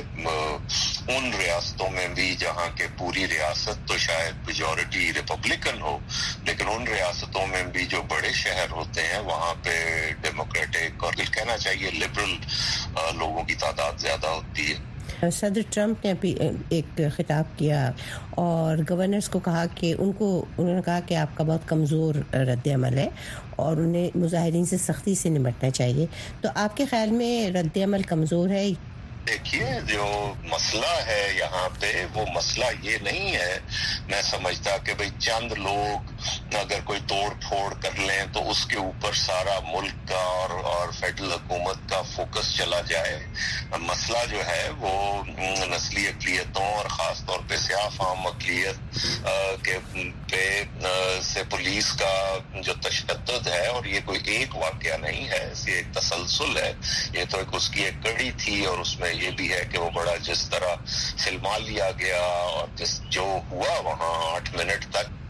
ان ریاستوں میں بھی جہاں کہ پوری ریاست تو شاید میجورٹی ریپبلکن ہو, لیکن ان ریاستوں میں بھی جو بڑے شہر ہوتے ہیں وہاں پہ ڈیموکریٹک اور کہنا چاہیے لبرل لوگوں کی تعداد زیادہ ہوتی ہے. صدر ٹرمپ نے ایک خطاب کیا اور گورنرز کو کہا کہ ان کو انہوں نے کہا کہ آپ کا بہت کمزور رد عمل ہے اور انہیں مظاہرین سے سختی سے نمٹنا چاہیے. تو آپ کے خیال میں رد عمل کمزور ہے؟ دیکھیے جو مسئلہ ہے یہاں پہ وہ مسئلہ یہ نہیں ہے میں سمجھتا کہ بھئی چند لوگ اگر کوئی توڑ پھوڑ کر لیں تو اس کے اوپر سارا ملک کا اور اور فیڈرل حکومت کا فوکس چلا جائے. مسئلہ جو ہے وہ نسلی اقلیتوں اور خاص طور پہ سیاہ فام اقلیت کے پہ سے پولیس کا جو تشدد ہے, اور یہ کوئی ایک واقعہ نہیں ہے, یہ ایک تسلسل ہے, یہ تو ایک اس کی ایک کڑی تھی. اور اس میں یہ بھی ہے کہ وہ بڑا جس طرح فلما لیا گیا اور جس جو ہوا وہاں آٹھ منٹ تک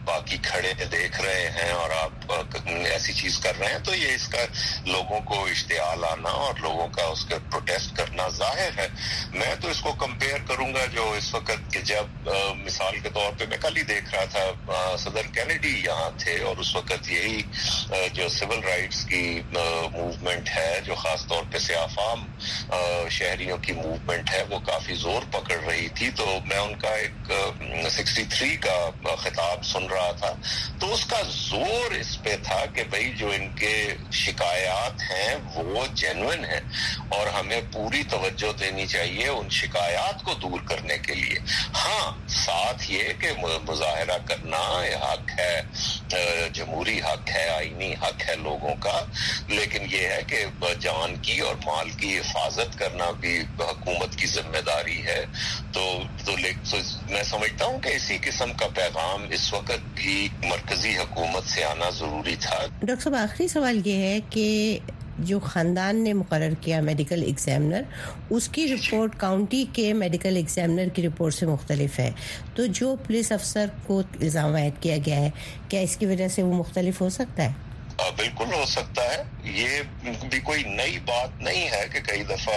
باقی کھڑے دیکھ رہے ہیں اور آپ ایسی چیز کر رہے ہیں تو یہ اس کا لوگوں کو اشتعال آنا اور لوگوں کا اس کا پروٹیسٹ کرنا ظاہر ہے. میں تو اس کو کمپیئر کروں گا جو اس وقت کہ جب مثال کے طور پہ میں کل ہی دیکھ رہا تھا صدر کینیڈی یہاں تھے اور اس وقت یہی جو سول رائٹس کی موومنٹ ہے جو خاص طور پہ سیاہ فام شہریوں کی موومنٹ ہے وہ کافی زور پکڑ رہی تھی. تو میں ان کا ایک سکسٹی تھری کا خطاب سن رہا تھا تو اس کا زور اس پہ تھا کہ بھئی جو ان کے شکایات ہیں وہ جینوئن ہیں اور ہمیں پوری توجہ دینی چاہیے ان شکایات کو دور کرنے کے لیے. ہاں ساتھ یہ کہ مظاہرہ کرنا یہ حق ہے, جمہوری حق ہے, آئینی حق ہے لوگوں کا, لیکن یہ ہے کہ جان کی اور مال کی حفاظت کرنا بھی حکومت کی ذمہ داری ہے. تو, تو میں سمجھتا ہوں کہ اسی قسم کا پیغام اس وقت بھی مرکزی حکومت سے آنا ضروری تھا. ڈاکٹر صاحب آخری سوال یہ ہے کہ جو خاندان نے مقرر کیا میڈیکل ایگزامنر, اس کی رپورٹ کاؤنٹی کے میڈیکل ایگزامنر کی رپورٹ سے مختلف ہے, تو جو پولیس افسر کو الزام عائد کیا گیا ہے کیا اس کی وجہ سے وہ مختلف ہو سکتا ہے؟ بالکل ہو سکتا ہے. یہ بھی کوئی نئی بات نہیں ہے کہ کئی دفعہ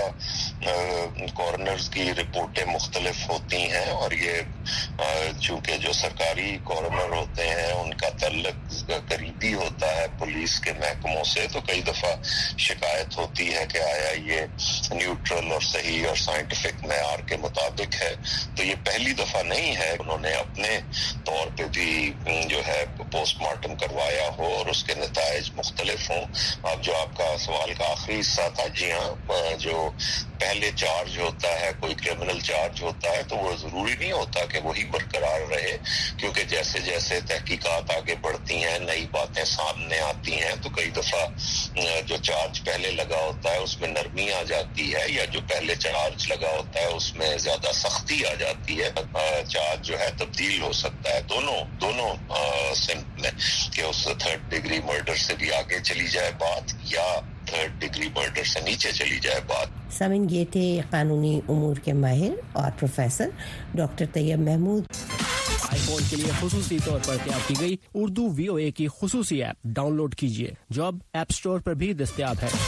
کورنرز کی رپورٹیں مختلف ہوتی ہیں اور یہ چونکہ جو سرکاری کورنر ہوتے ہیں ان کا تعلق قریبی ہوتا ہے پولیس کے محکموں سے, تو کئی دفعہ شکایت ہوتی ہے کہ آیا یہ نیوٹرل اور صحیح اور سائنٹیفک معیار کے مطابق ہے. تو یہ پہلی دفعہ نہیں ہے انہوں نے اپنے طور پہ بھی جو ہے پوسٹ مارٹم کروایا ہو اور اس کے نتائج مختلف ہوں. اب جو آپ کا سوال کا آخری حصہ تھا, جی ہاں, جو پہلے چارج ہوتا ہے کوئی کرمنل چارج ہوتا ہے تو وہ ضروری نہیں ہوتا کہ وہی برقرار رہے, کیونکہ جیسے جیسے تحقیقات آگے بڑھتی ہیں نئی باتیں سامنے آتی ہیں تو کئی دفعہ جو چارج پہلے لگا ہوتا ہے اس میں نرمی آ جاتی ہے, یا جو پہلے چارج لگا ہوتا ہے اس میں زیادہ سختی آ جاتی ہے. چارج جو ہے تبدیل ہو سکتا ہے دونوں دونوں سمت میں, کہ اس تھرڈ ڈگری مرڈر سے بھی آگے چلی جائے بات یا تھرڈ ڈگری مرڈر سے نیچے چلی جائے بات. سامعین, یہ تھے قانونی امور کے ماہر اور professor doctor Tayyab Mahmood. IPhone کے لیے خصوصی طور پر تیار کی گئی اردو وی او اے کی خصوصی ایپ ڈاؤن لوڈ کیجیے جو اب ایپ سٹور پر بھی دستیاب ہے.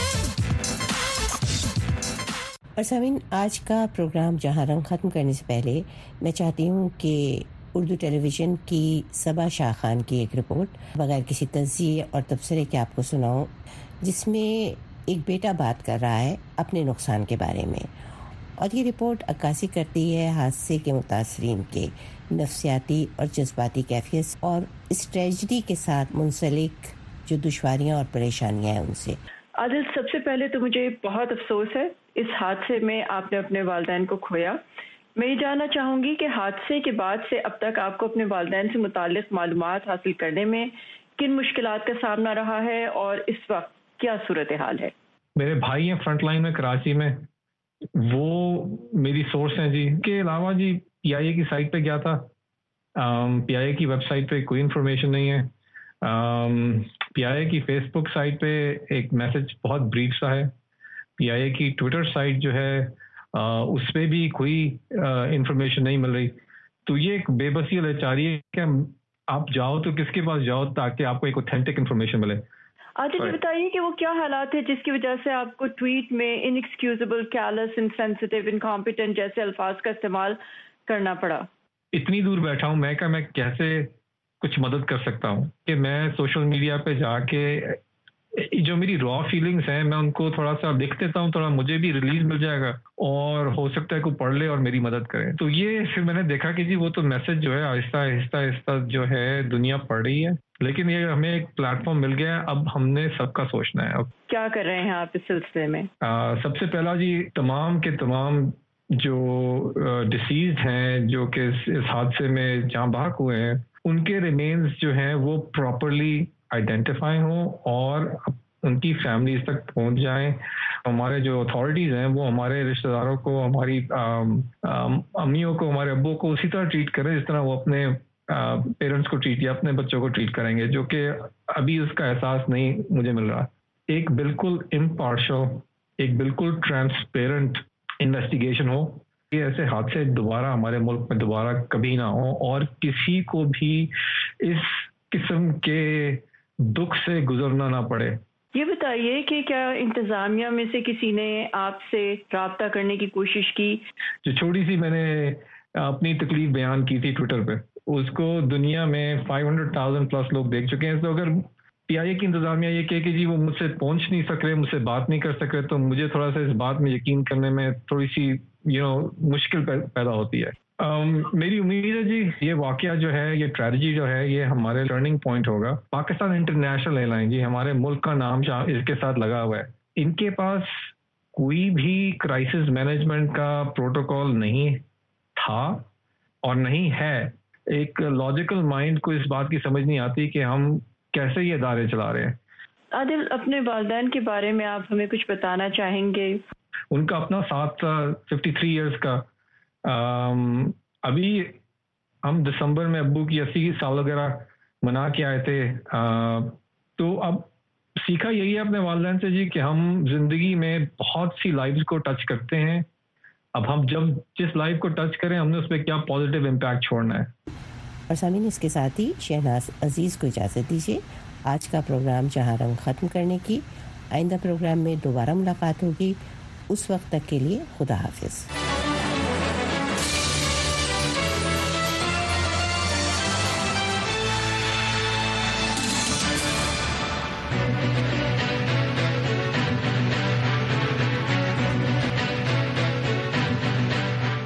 اور سامعین, آج کا پروگرام جہاں رنگ ختم کرنے سے پہلے میں چاہتی ہوں کہ اردو ٹیلی ویژن کی صبا شاہ خان کی ایک رپورٹ بغیر کسی تجزیے اور تبصرے کے آپ کو سناؤں, جس میں ایک بیٹا بات کر رہا ہے اپنے نقصان کے بارے میں, اور یہ رپورٹ عکاسی کرتی ہے حادثے کے متاثرین کے نفسیاتی اور جذباتی کیفیت اور اس ٹریجڈی کے ساتھ منسلک جو دشواریاں اور پریشانیاں ہیں ان سے. عادل, سب سے پہلے تو مجھے بہت افسوس ہے اس حادثے میں آپ نے اپنے والدین کو کھویا. میں یہ جاننا چاہوں گی کہ حادثے کے بعد سے اب تک آپ کو اپنے والدین سے متعلق معلومات حاصل کرنے میں کن مشکلات کا سامنا رہا ہے اور اس وقت کیا صورتحال ہے؟ میرے بھائی ہیں فرنٹ لائن میں کراچی میں, وہ میری سورس ہیں جی. کے علاوہ جی پی آئی اے کی سائٹ پہ گیا تھا, پی آئی اے کی ویب سائٹ پہ کوئی انفارمیشن نہیں ہے. پی آئی اے کی فیس بک سائٹ پہ ایک میسج بہت بریف سا ہے. پی آئی اے کی ٹویٹر سائٹ جو ہے اس پہ بھی کوئی انفارمیشن نہیں مل رہی. تو یہ ایک بے بسی لاچاری ہے کہ آپ جاؤ تو کس کے پاس جاؤ تاکہ آپ کو ایک اوتھینٹک انفارمیشن ملے. آج یہ بتائیے کہ وہ کیا حالات ہے جس کی وجہ سے آپ کو ٹویٹ میں انیکسکیوزبل, کیئرلیس, انسینسٹیو, انکمپیٹنٹ جیسے الفاظ کا استعمال کرنا پڑا؟ اتنی دور بیٹھا ہوں میں کہ میں کیسے کچھ مدد کر سکتا ہوں کہ میں سوشل میڈیا پہ جا کے جو میری را فیلنگس ہیں میں ان کو تھوڑا سا لکھ دیتا ہوں, تھوڑا مجھے بھی ریلیز مل جائے گا اور ہو سکتا ہے کوئی پڑھ لے اور میری مدد کرے. تو یہ پھر میں نے دیکھا کہ جی وہ تو میسج جو ہے آہستہ آہستہ آہستہ جو ہے دنیا پڑھ رہی ہے, لیکن یہ ہمیں ایک پلیٹ فارم مل گیا ہے, اب ہم نے سب کا سوچنا ہے. اب کیا کر رہے ہیں آپ اس سلسلے میں؟ آ, سب سے پہلا جی تمام کے تمام جو ڈسیزڈ ہیں جو کہ اس حادثے میں جہاں بحق ہوئے ہیں ان کے ریمینز جو ہیں وہ پراپرلی آئیڈینٹیفائی ہوں اور ان کی فیملیز تک پہنچ جائیں. ہمارے جو اتھارٹیز ہیں وہ ہمارے رشتہ داروں کو, ہماری امیوں کو, ہمارے ابو کو اسی طرح ٹریٹ کریں جس طرح وہ اپنے پیرنٹس کو ٹریٹ یا اپنے بچوں کو ٹریٹ کریں گے, جو کہ ابھی اس کا احساس نہیں مجھے مل رہا. ایک بالکل امپارشل, ایک بالکل ٹرانسپیرنٹ انویسٹیگیشن ہو کہ ایسے حادثے دوبارہ ہمارے ملک میں دوبارہ کبھی نہ ہوں اور کسی کو بھی اس قسم کے دکھ سے گزرنا نہ پڑے. یہ بتائیے کہ کیا انتظامیہ میں سے کسی نے آپ سے رابطہ کرنے کی کوشش کی؟ جو چھوٹی سی میں نے اپنی تکلیف بیان کی تھی ٹویٹر پہ, اس کو دنیا میں فائیو ہنڈریڈ تھاؤزینڈ پلس لوگ دیکھ چکے ہیں. تو اگر پی آئی اے کی انتظامیہ یہ کہے کہ جی وہ مجھ سے پہنچ نہیں سک رہے, مجھ سے بات نہیں کر سک رہے, تو مجھے تھوڑا سا اس بات میں یقین کرنے میں تھوڑی سی یو نو مشکل پیدا ہوتی ہے. Um, میری امید ہے جی یہ واقعہ جو ہے, یہ ٹریجڈی جو ہے, یہ ہمارے لرننگ پوائنٹ ہوگا. پاکستان انٹرنیشنل ایئر لائن جی ہمارے ملک کا نام اس کے ساتھ لگا ہوا ہے. ان کے پاس کوئی بھی کرائسس مینجمنٹ کا پروٹوکول نہیں تھا اور نہیں ہے. ایک لاجیکل مائنڈ کو اس بات کی سمجھ نہیں آتی کہ ہم کیسے یہ ادارے چلا رہے ہیں. عادل, اپنے والدین کے بارے میں آپ ہمیں کچھ بتانا چاہیں گے؟ ان کا اپنا ساتھ ففٹی تھری ایئرس کا. ابھی ہم دسمبر میں ابو کی اسی کی سالگرہ منا کے آئے تھے. تو اب سیکھا یہی ہے اپنے والدین سے جی کہ ہم زندگی میں بہت سی لائفز کو ٹچ کرتے ہیں. اب ہم جب جس لائف کو ٹچ کریں ہم نے اس پہ کیا پازیٹیو امپیکٹ چھوڑنا ہے. اور سامعین, اس کے ساتھ ہی شہناز عزیز کو اجازت دیجیے آج کا پروگرام جہاں رنگ ختم کرنے کی. آئندہ پروگرام میں دوبارہ ملاقات ہوگی. اس وقت تک کے لیے خدا حافظ.